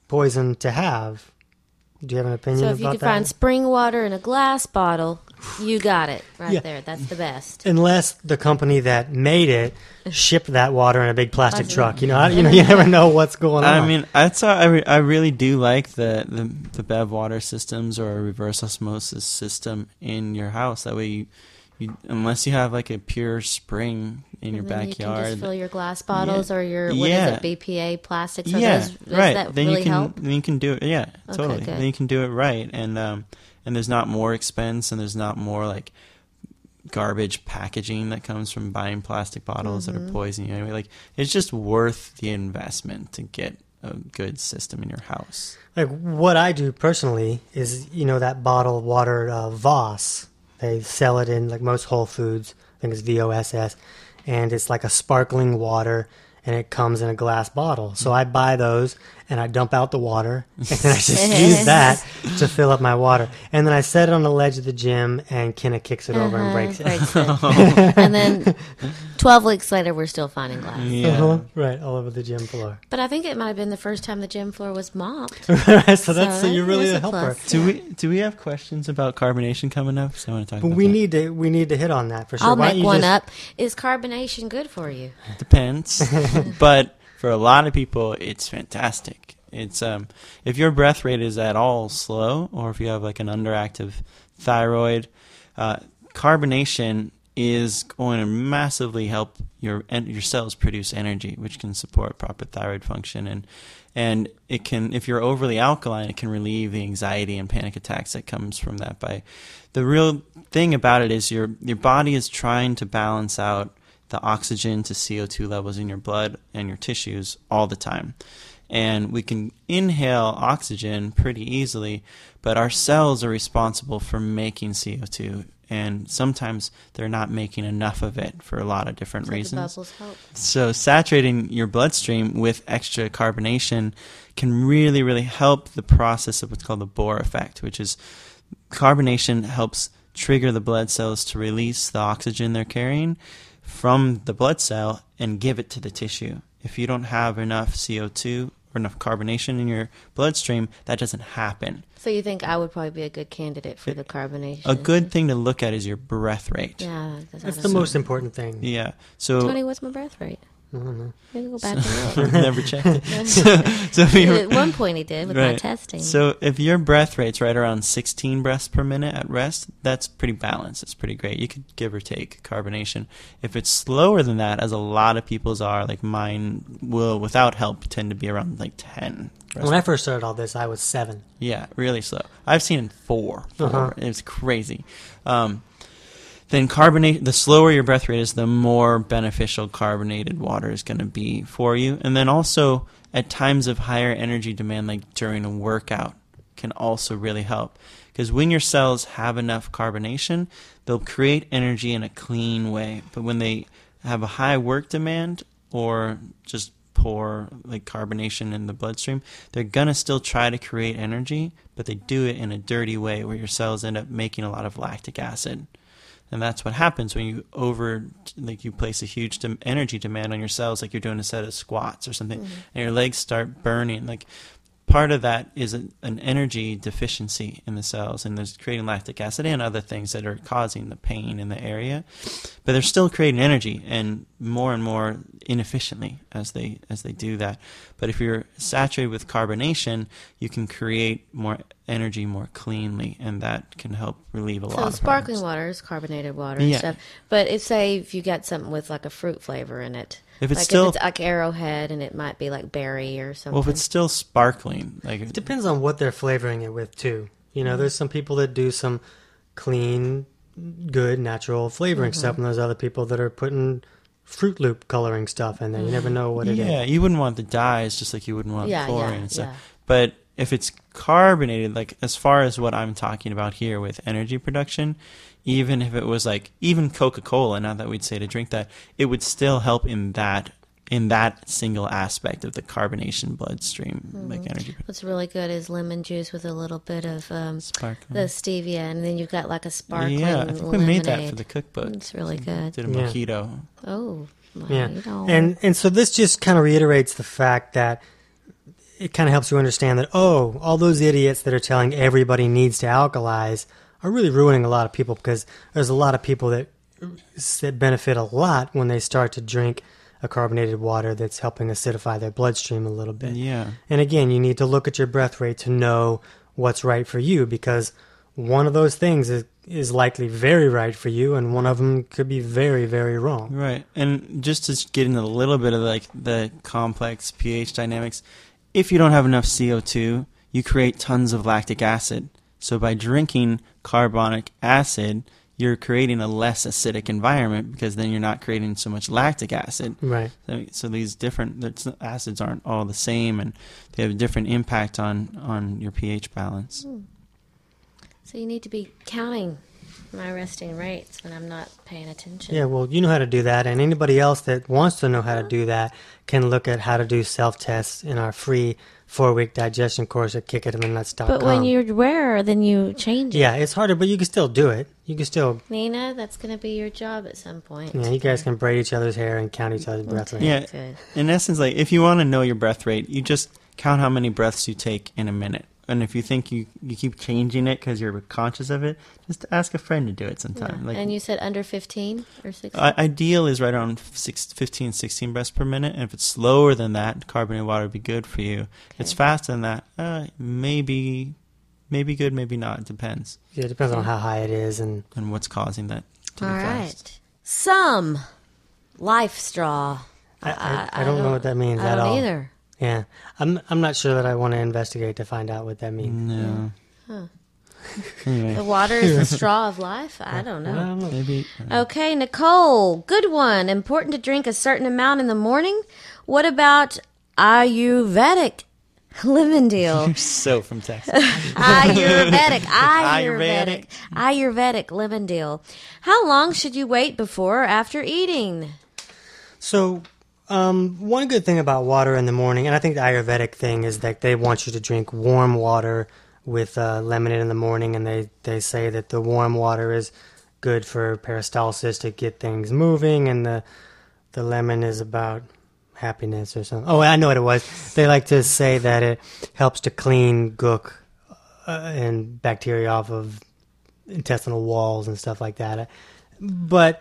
poison to have. Do you have an opinion So about if you that? could find spring water in a glass bottle, you got it right Yeah. there. That's the best. Unless the company that made it shipped that water in a big plastic Plastic. truck, you never know what's going on. I mean, I really do like the Bev water systems or a reverse osmosis system in your house. That way, you unless you have like a pure spring in your And then backyard, you can just fill your glass bottles or your Yeah. BPA plastics. Are yeah, those, does right. that Then really you can help? then you can do it. Yeah, Okay, totally. good. Then you can do it right, and there's not more expense, and there's not more like garbage packaging that comes from buying plastic bottles that are poisoning you anyway. Like, it's just worth the investment to get a good system in your house. Like what I do personally is, that bottled water, Voss. They sell it in like most Whole Foods. I think it's VOSS, and it's like a sparkling water, and it comes in a glass bottle. So I buy those, and I dump out the water, and then I just use that to fill up my water. And then I set it on the ledge of the gym, and Kenna kicks it over and breaks it. And then 12 weeks later, we're still finding glass. Yeah. Right, all over the gym floor. But I think it might have been the first time the gym floor was mopped. So you're really that's a helper. plus. Do we have questions about carbonation coming up? So I want to talk But about we that. need to hit on that for sure. I'll Why don't make you one just- up. Is carbonation good for you? Depends, but for a lot of people, it's fantastic. It's if your breath rate is at all slow, or if you have like an underactive thyroid, carbonation is going to massively help your cells produce energy, which can support proper thyroid function, and it can, if you're overly alkaline, it can relieve the anxiety and panic attacks that comes from that. By the real thing about it is your body is trying to balance out the oxygen to CO2 levels in your blood and your tissues all the time. And we can inhale oxygen pretty easily, but our cells are responsible for making CO2. And sometimes they're not making enough of it for a lot of different So the reasons. bubbles help. So saturating your bloodstream with extra carbonation can really, really help the process of what's called the Bohr effect, which is carbonation helps trigger the blood cells to release the oxygen they're carrying from the blood cell and give it to the tissue. If you don't have enough CO2 or enough carbonation in your bloodstream, that doesn't happen. So you think I would probably be a good candidate for the carbonation? A good thing to look at is your breath rate. Yeah. That's the most important thing. Yeah. So Tony, what's my breath rate? I don't know. Maybe go back and look. never checked it. So if you're- At one point he did with my Right. testing. So if your breath rate's right around 16 breaths per minute at rest, that's pretty balanced. It's pretty great. You could give or take carbonation. If it's slower than that, as a lot of people's are, like mine will, without help, tend to be around like 10. When I first started all this, I was 7. Yeah, really slow. I've seen 4. Uh-huh. It's crazy. Then carbonate. The slower your breath rate is, the more beneficial carbonated water is going to be for you. And then also at times of higher energy demand, like during a workout, can also really help. Because when your cells have enough carbonation, they'll create energy in a clean way. But when they have a high work demand or just poor like carbonation in the bloodstream, they're gonna still try to create energy, but they do it in a dirty way where your cells end up making a lot of lactic acid. And that's what happens when you you place a huge energy demand on your cells, like you're doing a set of squats or something, and your legs start burning. Like, part of that is an energy deficiency in the cells, and there's creating lactic acid and other things that are causing the pain in the area. But they're still creating energy, and more inefficiently as they do that. But if you're saturated with carbonation, you can create more energy more cleanly, and that can help relieve a lot So of sparkling problems. water is carbonated water Yeah. and stuff. But if you got something with like a fruit flavor in it, If it's like still- if it's like Arrowhead and it might be like berry or something. Well, if it's still sparkling, like It depends on what they're flavoring it with, too. There's some people that do some clean, good, natural flavoring stuff, and there's other people that are putting Fruit Loop coloring stuff in there. You never know what it is. yeah, you wouldn't want the dyes, just like you wouldn't want Yeah, chlorine yeah, and stuff. yeah. But if it's carbonated, like as far as what I'm talking about here with energy production, even if it was like even Coca-Cola, not that we'd say to drink that, it would still help in that single aspect of the carbonation bloodstream, like energy production. What's really good is lemon juice with a little bit of Sparkling. the stevia, and then you've got like a sparkling Yeah, I think we lemonade. made that for the cookbook. It's really good. Did a Yeah. mojito. Oh, well, Yeah, you know. and so this just kind of reiterates the fact that it kind of helps you understand that, oh, all those idiots that are telling everybody needs to alkalize are really ruining a lot of people, because there's a lot of people that benefit a lot when they start to drink a carbonated water that's helping acidify their bloodstream a little bit. Yeah. And again, you need to look at your breath rate to know what's right for you, because one of those things is likely very right for you, and one of them could be very, very wrong. Right. And just to get into a little bit of like the complex pH dynamics, if you don't have enough CO2, you create tons of lactic acid. So by drinking carbonic acid, you're creating a less acidic environment, because then you're not creating so much lactic acid. Right. So these different acids aren't all the same, and they have a different impact on your pH balance. So you need to be counting my resting rates when I'm not paying attention. Yeah, well, you know how to do that, and anybody else that wants to know how to do that can look at how to do self-tests in our free 4-week digestion course at kickitinthenuts.com. But when you're rarer, then you change it. Yeah, it's harder, but you can still do it. You can still... Nina, that's going to be your job at some point. Yeah, you guys can braid each other's hair and count each other's breath rate. Yeah, Good. in essence, like if you want to know your breath rate, you just count how many breaths you take in a minute. And if you think you keep changing it because you're conscious of it, just ask a friend to do it sometime. Yeah. Like, And you said under 15 or 16? ideal is right around 15, 16 breaths per minute. And if it's slower than that, carbonated water would be good for you. If it's faster than that, maybe good, maybe not. It depends. Yeah, it depends on how high it is. And what's causing that to All be right. fast. Some life straw. I don't know what that means I at don't all. either. Yeah, I'm not sure that I want to investigate to find out what that means. No. Huh. Anyway, The water is the straw of life? I don't know. maybe. Okay, Nicole, good one. Important to drink a certain amount in the morning. What about Ayurvedic lemon deal? So from Texas. Ayurvedic lemon deal. How long should you wait before or after eating? So, one good thing about water in the morning, and I think the Ayurvedic thing is that they want you to drink warm water with lemon in the morning, and they say that the warm water is good for peristalsis to get things moving, and the lemon is about happiness or something. Oh, I know what it was. They like to say that it helps to clean gook and bacteria off of intestinal walls and stuff like that. But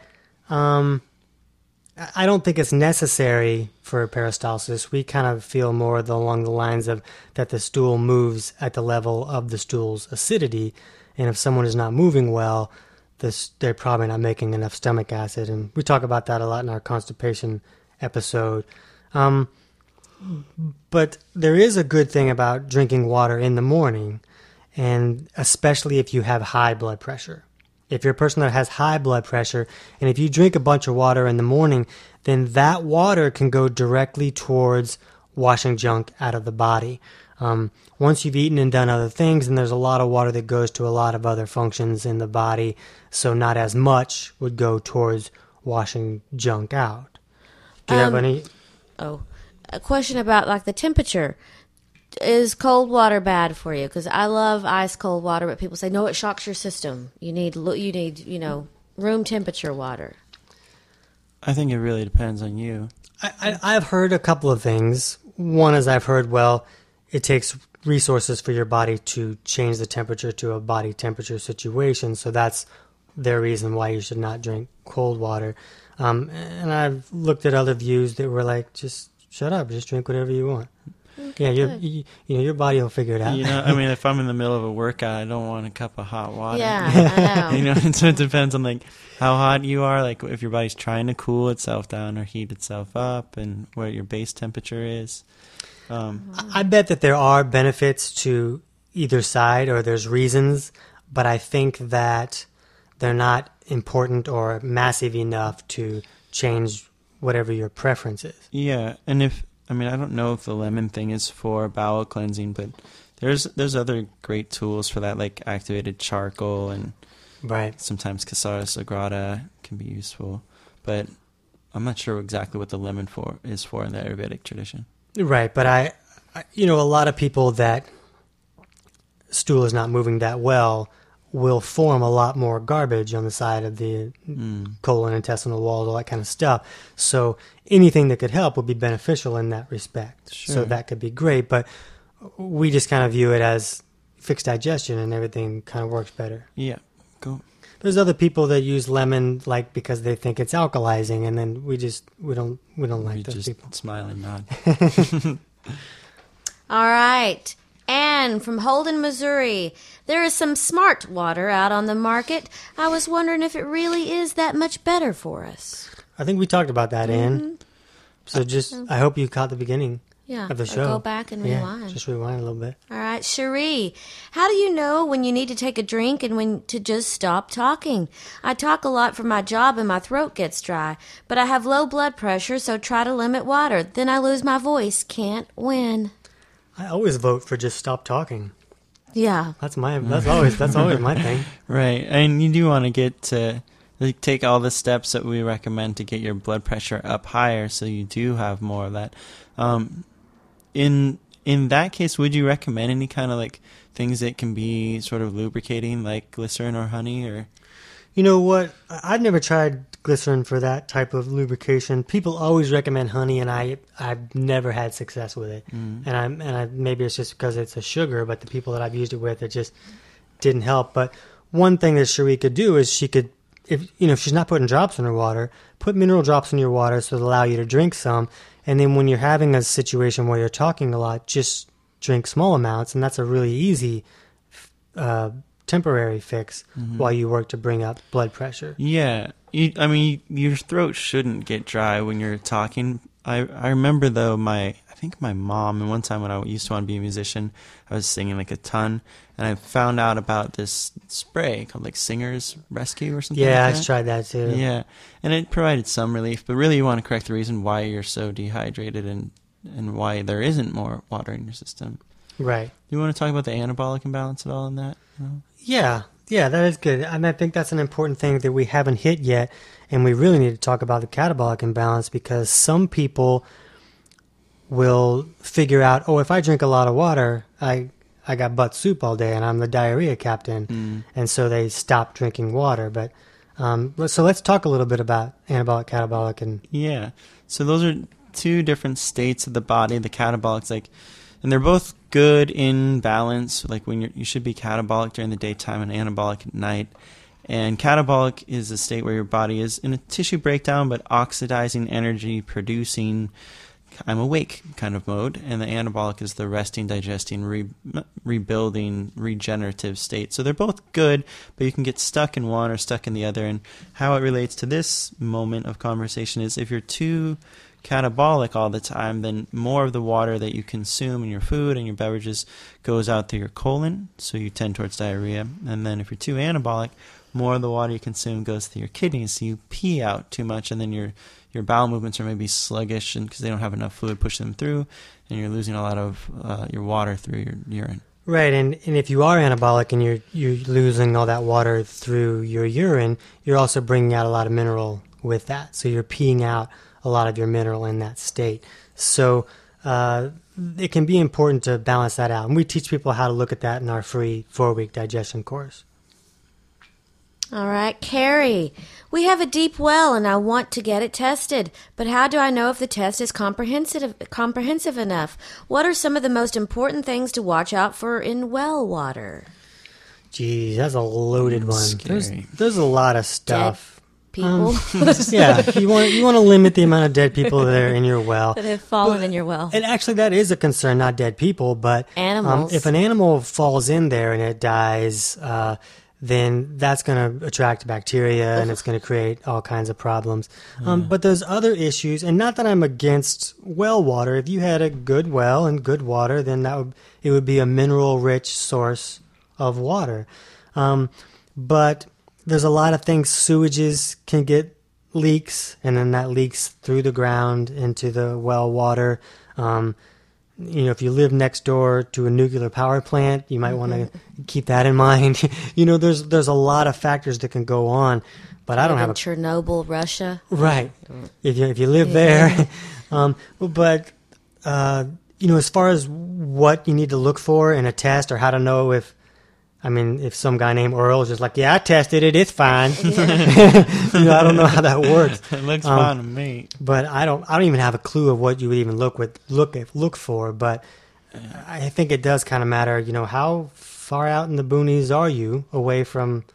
I don't think it's necessary for peristalsis. We kind of feel more along the lines of that the stool moves at the level of the stool's acidity, and if someone is not moving well, they're probably not making enough stomach acid, and we talk about that a lot in our constipation episode. But there is a good thing about drinking water in the morning, and especially if you have high blood pressure. If you're a person that has high blood pressure, and if you drink a bunch of water in the morning, then that water can go directly towards washing junk out of the body. Once you've eaten and done other things, and there's a lot of water that goes to a lot of other functions in the body, so not as much would go towards washing junk out. Do you have any? Oh, a question about like the temperature. Is cold water bad for you? Because I love ice cold water, but people say no, it shocks your system. You need room temperature water. I think it really depends on you. I've heard a couple of things. One is I've heard, well, it takes resources for your body to change the temperature to a body temperature situation, so that's their reason why you should not drink cold water. And I've looked at other views that were like, just shut up, just drink whatever you want. Yeah, your body will figure it out. I mean, if I'm in the middle of a workout, I don't want a cup of hot water. Yeah, I know. And so it depends on like how hot you are, like if your body's trying to cool itself down or heat itself up, and what your base temperature is. I bet that there are benefits to either side, or there's reasons, but I think that they're not important or massive enough to change whatever your preference is. Yeah, and I don't know if the lemon thing is for bowel cleansing, but there's other great tools for that, like activated charcoal, and right. Sometimes Casara Sagrada can be useful. But I'm not sure exactly what the lemon is for in the Ayurvedic tradition. Right, but I a lot of people that stool is not moving that well will form a lot more garbage on the side of the colon, intestinal walls, all that kind of stuff. So anything that could help would be beneficial in that respect. Sure. So that could be great, but we just kind of view it as fixed digestion and everything kind of works better. Yeah. Go. There's other people that use lemon like because they think it's alkalizing, and then we don't like We those just people. smile and nod. All right. Anne from Holden, Missouri. There is some smart water out on the market. I was wondering if it really is that much better for us. I think we talked about that, Anne. So I hope you caught the beginning Yeah. of the or show. go back and rewind. Just rewind a little bit. All right, Cherie, how do you know when you need to take a drink and when to just stop talking? I talk a lot for my job and my throat gets dry, but I have low blood pressure, so try to limit water. Then I lose my voice. Can't win. I always vote for just stop talking. Yeah. That's always my thing. Right, and you do want to get to take all the steps that we recommend to get your blood pressure up higher, so you do have more of that. In that case, would you recommend any kind of like things that can be sort of lubricating, like glycerin or honey, or? You know what? I've never tried glycerin for that type of lubrication. People always recommend honey, and I've never had success with it. And maybe it's just because it's a sugar, but the people that I've used it with, it just didn't help. But one thing that Cherie could do is she could, if she's not putting drops in her water, put mineral drops in your water so it'll allow you to drink some. And then when you're having a situation where you're talking a lot, just drink small amounts, and that's a really easy temporary fix while you work to bring up blood pressure. Yeah, your throat shouldn't get dry when you're talking. I remember though I think my mom, and one time when I used to want to be a musician, I was singing like a ton, and I found out about this spray called like Singer's Rescue or something. Yeah, like that. I've tried that too. Yeah, and it provided some relief, but really you want to correct the reason why you're so dehydrated and why there isn't more water in your system. Right. You want to talk about the anabolic imbalance at all in that? No? Yeah, that is good. And I think that's an important thing that we haven't hit yet, and we really need to talk about the catabolic imbalance, because some people will figure out, if I drink a lot of water, I got butt soup all day and I'm the diarrhea captain, and so they stop drinking water. But so let's talk a little bit about anabolic, catabolic, and Yeah, so those are two different states of the body. The catabolics, and they're both good in balance. Like when you should be catabolic during the daytime and anabolic at night. And catabolic is a state where your body is in a tissue breakdown, but oxidizing energy, producing I'm awake kind of mode. And the anabolic is the resting, digesting, rebuilding, regenerative state. So they're both good, but you can get stuck in one or stuck in the other. And how it relates to this moment of conversation is if you're too catabolic all the time, then more of the water that you consume in your food and your beverages goes out through your colon, so you tend towards diarrhea. And then if you're too anabolic, more of the water you consume goes through your kidneys, so you pee out too much, and then your bowel movements are maybe sluggish because they don't have enough fluid pushing them through, and you're losing a lot of your water through your urine. Right, and if you are anabolic and you're losing all that water through your urine, you're also bringing out a lot of mineral with that. So you're peeing out a lot of your mineral in that state. So it can be important to balance that out. And we teach people how to look at that in our free 4-week digestion course. All right, Carrie, we have a deep well and I want to get it tested, but how do I know if the test is comprehensive enough? What are some of the most important things to watch out for in well water? Geez, that's a loaded one. Scary. There's a lot of stuff. People Yeah, you want to limit the amount of dead people that are in your well. that have fallen in your well. And actually, that is a concern, not dead people, but Animals. If an animal falls in there and it dies, then that's going to attract bacteria and it's going to create all kinds of problems. But there's other issues, and not that I'm against well water. If you had a good well and good water, then it would be a mineral-rich source of water. But there's a lot of things. Sewages can get leaks, and then that leaks through the ground into the well water. If you live next door to a nuclear power plant, you might want to keep that in mind. There's a lot of factors that can go on, but I don't have Chernobyl, Russia. Right. If you live there, but as far as what you need to look for in a test or how to know if I mean, if some guy named Earl is just like, yeah, I tested it, it's fine. I don't know how that works. It looks fine to me. But I don't even have a clue of what you would even look for. But I think it does kind of matter. How far out in the boonies are you away from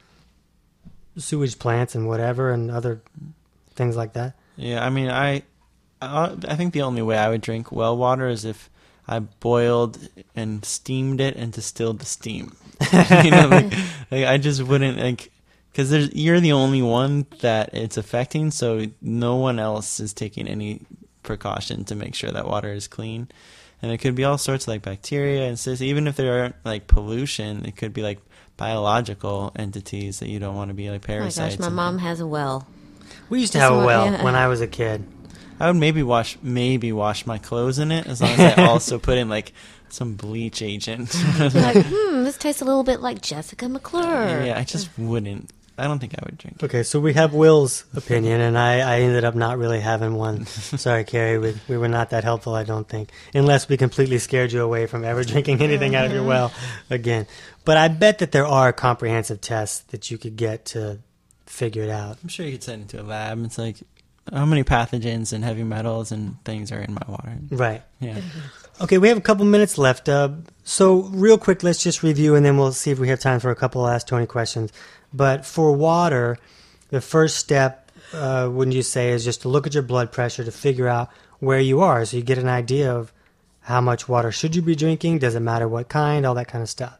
sewage plants and whatever and other things like that? Yeah, I mean, I think the only way I would drink well water is if I boiled and steamed it and distilled the steam. Like I just wouldn't because you're the only one that it's affecting, so no one else is taking any precaution to make sure that water is clean. And it could be all sorts of bacteria and even if there aren't pollution, it could be biological entities that you don't want to be parasites. Oh my gosh, my mom has a well. We used to have a well when I was a kid. I would maybe wash my clothes in it as long as I also put in some bleach agent. This tastes a little bit like Jessica McClure. Yeah, I just wouldn't. I don't think I would drink it. Okay, so we have Will's opinion, and I ended up not really having one. Sorry, Carrie, we were not that helpful, I don't think, unless we completely scared you away from ever drinking anything out of your well again. But I bet that there are comprehensive tests that you could get to figure it out. I'm sure you could send it to a lab. It's how many pathogens and heavy metals and things are in my water? Right. Yeah. Okay, we have a couple minutes left. So real quick, let's just review, and then we'll see if we have time for a couple of Ask Tony questions. But for water, the first step, wouldn't you say, is just to look at your blood pressure to figure out where you are, so you get an idea of how much water should you be drinking, does it matter what kind, all that kind of stuff.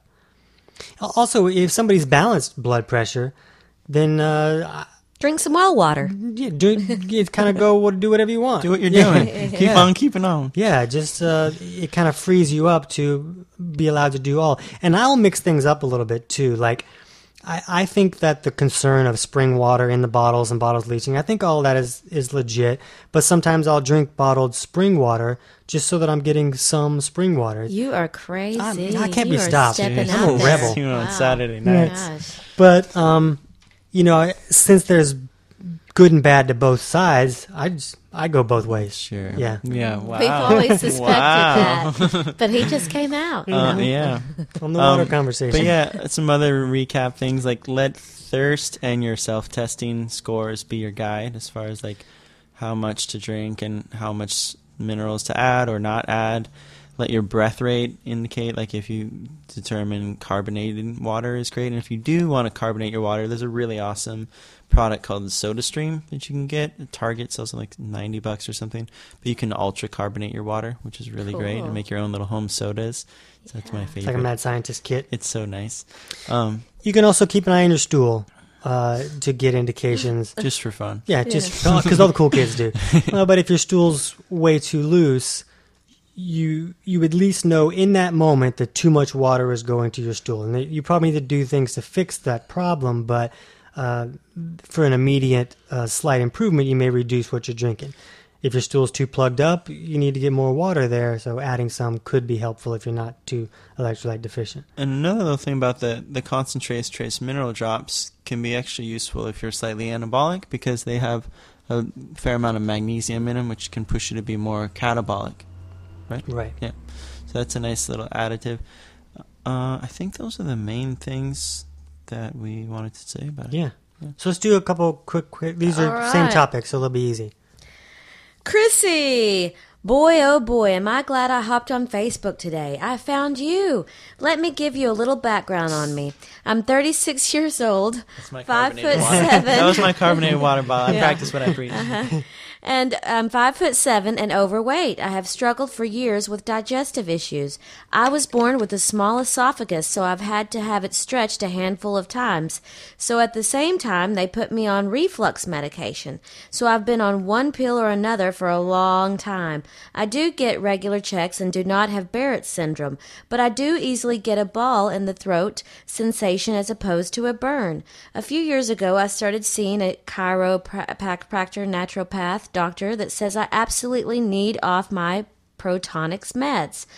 Also, if somebody's balanced blood pressure, then drink some well water. Yeah, do whatever you want. Do what you're doing. Keep on keeping on. Yeah, just it kind of frees you up to be allowed to do all. And I'll mix things up a little bit too. I think that the concern of spring water in the bottles and bottles leaching, I think all of that is legit. But sometimes I'll drink bottled spring water just so that I'm getting some spring water. You are crazy. I can't be stopped. I'm a rebel. On Saturday nights. Gosh. But since there's good and bad to both sides, I go both ways. Sure. Yeah. Yeah. Wow. We've always suspected that, but he just came out. Yeah. On the water conversation. But yeah, some other recap things let thirst and your self-testing scores be your guide as far as how much to drink and how much minerals to add or not add. Let your breath rate indicate, if you determine carbonated water is great. And if you do want to carbonate your water, there's a really awesome product called the SodaStream that you can get. Target sells it $90 or something. But you can ultra carbonate your water, which is really great, and make your own little home sodas. So that's my favorite. It's like a Mad Scientist kit. It's so nice. You can also keep an eye on your stool to get indications. Just for fun. Yeah, just because all the cool kids do. But if your stool's way too loose, you at least know in that moment that too much water is going to your stool. And you probably need to do things to fix that problem, but for an immediate slight improvement, you may reduce what you're drinking. If your stool's too plugged up, you need to get more water there, so adding some could be helpful if you're not too electrolyte deficient. And another little thing about the concentrates trace mineral drops can be extra useful if you're slightly anabolic, because they have a fair amount of magnesium in them, which can push you to be more catabolic. Right? Yeah. So that's a nice little additive. I think those are the main things that we wanted to say about it. Yeah. So let's do a couple quick. These are same topics, so they'll be easy. Chrissy, boy, oh boy, am I glad I hopped on Facebook today. I found you. Let me give you a little background on me. I'm 36 years old, That's my 5'7". That was my carbonated water bottle. I practice what I preach. And I'm 5'7" and overweight. I have struggled for years with digestive issues. I was born with a small esophagus, so I've had to have it stretched a handful of times. So at the same time, they put me on reflux medication. So I've been on one pill or another for a long time. I do get regular checks and do not have Barrett's syndrome, but I do easily get a ball in the throat sensation as opposed to a burn. A few years ago, I started seeing a chiropractor, naturopath doctor that says I absolutely need off my Protonix meds.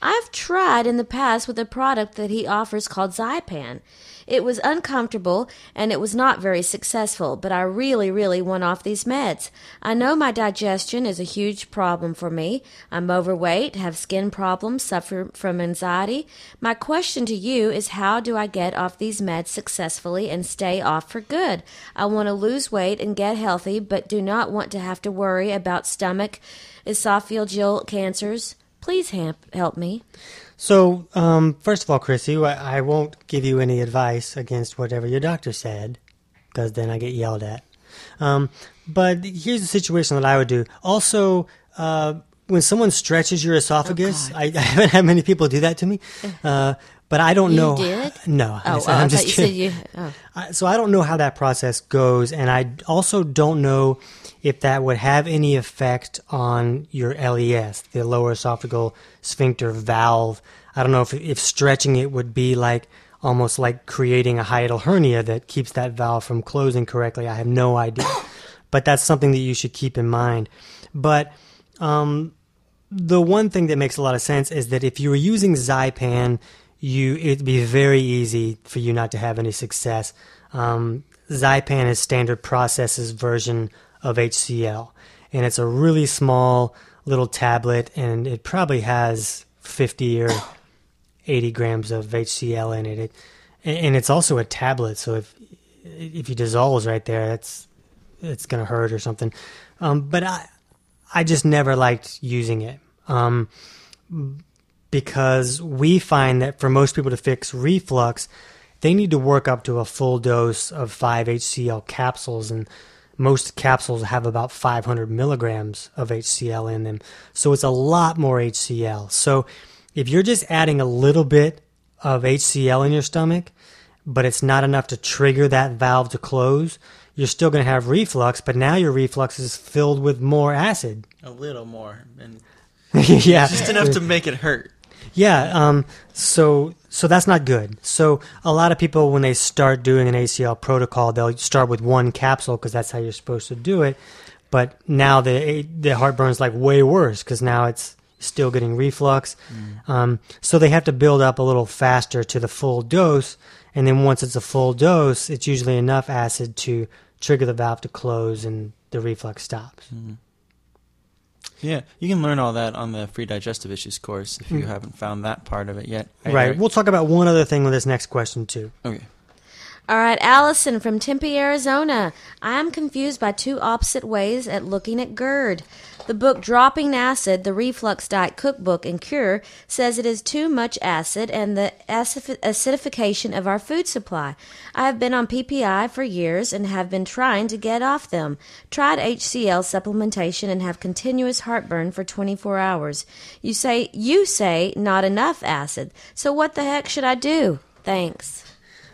I've tried in the past with a product that he offers called Zypan. It was uncomfortable and it was not very successful, but I really, really want off these meds. I know my digestion is a huge problem for me. I'm overweight, have skin problems, suffer from anxiety. My question to you is, how do I get off these meds successfully and stay off for good? I want to lose weight and get healthy, but do not want to have to worry about stomach, esophageal cancers. Please help me. So, first of all, Chrissy, I won't give you any advice against whatever your doctor said, because then I get yelled at. But here's the situation that I would do. Also, when someone stretches your esophagus, I haven't had many people do that to me, but I don't know. You did? No. I'm just kidding. So I don't know how that process goes, and I also don't know if that would have any effect on your LES, the lower esophageal sphincter valve. I don't know if stretching it would be like almost like creating a hiatal hernia that keeps that valve from closing correctly. I have no idea. But that's something that you should keep in mind. But the one thing that makes a lot of sense is that if you were using Zypan, it'd be very easy for you not to have any success. Zypan is Standard Process's version of HCl, and it's a really small little tablet, and it probably has 50 or 80 grams of HCl in it. And it's also a tablet, so if you dissolve right there, it's going to hurt or something. But I just never liked using it, because we find that for most people to fix reflux, they need to work up to a full dose of 5 HCl capsules, and most capsules have about 500 milligrams of HCl in them. So it's a lot more HCl. So if you're just adding a little bit of HCl in your stomach, but it's not enough to trigger that valve to close, you're still going to have reflux, but now your reflux is filled with more acid. A little more. And yeah. Just enough to make it hurt. Yeah, so that's not good. So a lot of people, when they start doing an ACL protocol, they'll start with one capsule because that's how you're supposed to do it. But now the heartburn's like way worse because now it's still getting reflux. So they have to build up a little faster to the full dose, and then once it's a full dose, it's usually enough acid to trigger the valve to close and the reflux stops. Yeah, you can learn all that on the Free Digestive Issues course if you haven't found that part of it yet. Right. Eric? We'll talk about one other thing with this next question, too. Okay. All right, Allison from Tempe, Arizona. I am confused by two opposite ways at looking at GERD. The book Dropping Acid, the Reflux Diet Cookbook and Cure, says it is too much acid and the acidification of our food supply. I have been on PPI for years and have been trying to get off them. Tried HCl supplementation and have continuous heartburn for 24 hours. You say not enough acid. So what the heck should I do? Thanks.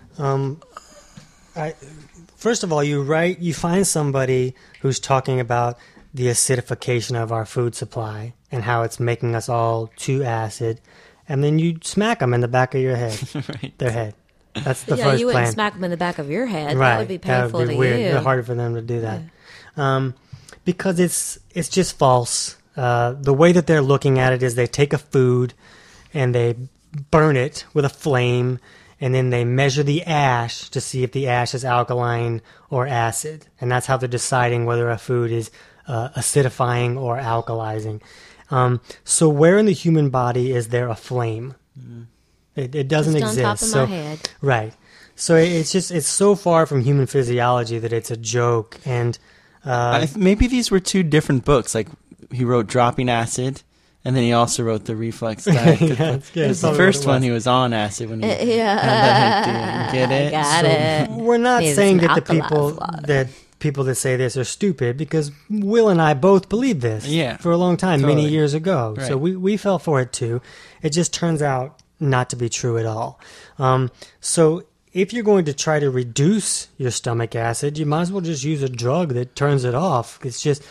First of all, you find somebody who's talking about the acidification of our food supply and how it's making us all too acid, and then you smack them in the back of your head, Right. their head. That's the Yeah, first you wouldn't plan. smack them in the back of your head. Right. That would be painful that would be to weird. you. It's harder for them to do that. Because it's just false. The way that they're looking at it is they take a food and they burn it with a flame, and then they measure the ash to see if the ash is alkaline or acid. And that's how they're deciding whether a food is acidifying or alkalizing. So where in the human body is there a flame? It doesn't Just exist. on top of my head. Right. So it's so far from human physiology that it's a joke. And Maybe these were two different books. Like he wrote Dropping Acid, and then he also wrote the Reflux Diet. Yeah, that's good. Because the Probably first what it one was. he was on acid when he Yeah. get it. Got it. we're not Needs saying some that the alkalized water. people that say this are stupid, because Will and I both believed this Yeah, for a long time, many totally. years ago. Right. So we fell for it too. It just turns out not to be true at all. So if you're going to try to reduce your stomach acid, you might as well just use a drug that turns it off. It's just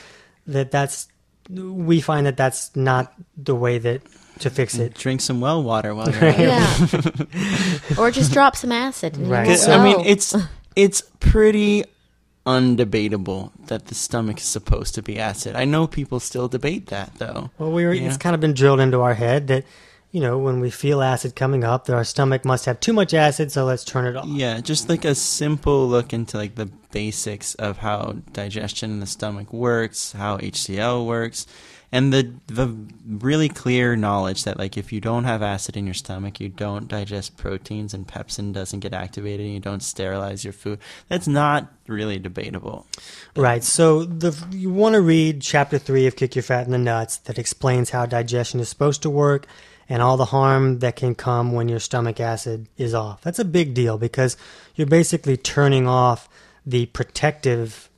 we find that that's not the way to fix it. Drink some well water while you're at it. Yeah. Or just drop some acid. And Right. you won't I mean, know. it's pretty undebatable that the stomach is supposed to be acid. I know people still debate that, though. Well, Yeah. it's kind of been drilled into our head that when we feel acid coming up, our stomach must have too much acid, so let's turn it off. Yeah, just like a simple look into like the basics of how digestion in the stomach works, how HCl works, and the really clear knowledge that like if you don't have acid in your stomach, you don't digest proteins and pepsin doesn't get activated and you don't sterilize your food. That's not really debatable. Right. So you want to read Chapter 3 of Kick Your Fat in the Nuts that explains how digestion is supposed to work and all the harm that can come when your stomach acid is off. That's a big deal because you're basically turning off the protective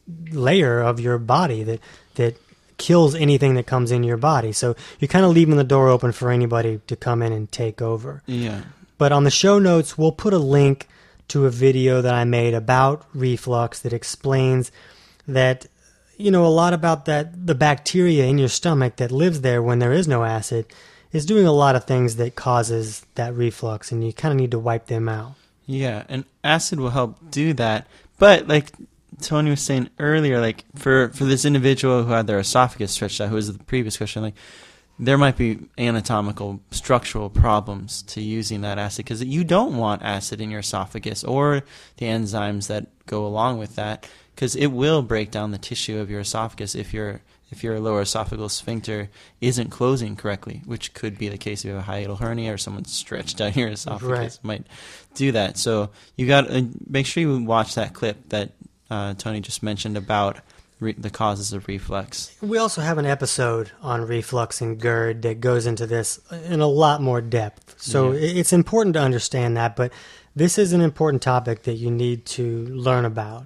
layer of your body that kills anything that comes in your body. So you're kind of leaving the door open for anybody to come in and take over. Yeah. But on the show notes, we'll put a link to a video that I made about reflux that explains that, a lot about the bacteria in your stomach that lives there when there is no acid is doing a lot of things that causes that reflux, and you kind of need to wipe them out. Yeah, and acid will help do that. But like Tony was saying earlier, like for this individual who had their esophagus stretched out, who was the previous question, like there might be anatomical, structural problems to using that acid because you don't want acid in your esophagus or the enzymes that go along with that because it will break down the tissue of your esophagus if your lower esophageal sphincter isn't closing correctly, which could be the case if you have a hiatal hernia or someone stretched out your esophagus might do that. So you got to make sure you watch that clip that Tony just mentioned about the causes of reflux. We also have an episode on reflux and GERD that goes into this in a lot more depth. So it's important to understand that, but this is an important topic that you need to learn about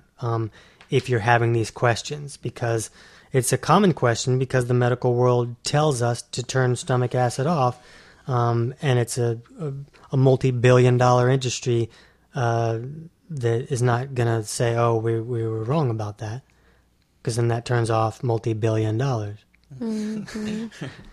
if you're having these questions, because it's a common question because the medical world tells us to turn stomach acid off, and it's a multi-billion-dollar industry that is not going to say, oh, we were wrong about that, because then that turns off multi-billion dollars. Mm-hmm.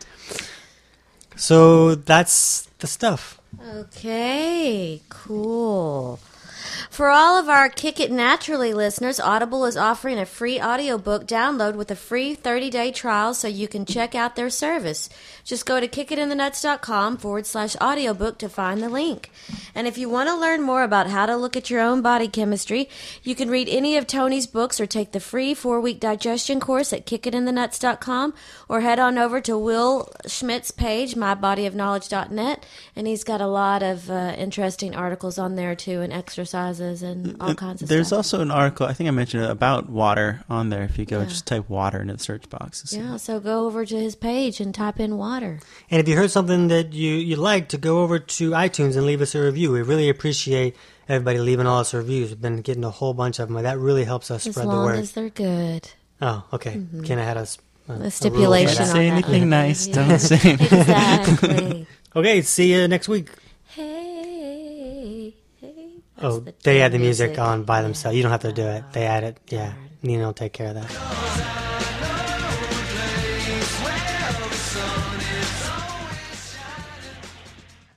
So that's the stuff. Okay, cool. For all of our Kick It Naturally listeners, Audible is offering a free audiobook download with a free 30-day trial so you can check out their service. Just go to kickitinthenutts.com/audiobook to find the link. And if you want to learn more about how to look at your own body chemistry, you can read any of Tony's books or take the free 4-week digestion course at kickitinthenutts.com or head on over to Will Schmidt's page, mybodyofknowledge.net, and he's got a lot of interesting articles on there too and exercises and all kinds of There's stuff. also an article, I think I mentioned it, about water on there. If you go, just type water into the search box. Yeah, so go over to his page and type in water. And if you heard something that you liked, to go over to iTunes and leave us a review. We really appreciate everybody leaving all us reviews. We've been getting a whole bunch of them. That really helps us spread the word. As long as they're good. Oh, okay. Ken, I had a stipulation Don't on say that. anything nice. Yeah. Don't say anything. Exactly. Okay, see you next week. Hey. Oh, the they add the music. music on by themselves. You don't have to do it. They add it. Yeah. Nina will take care of that.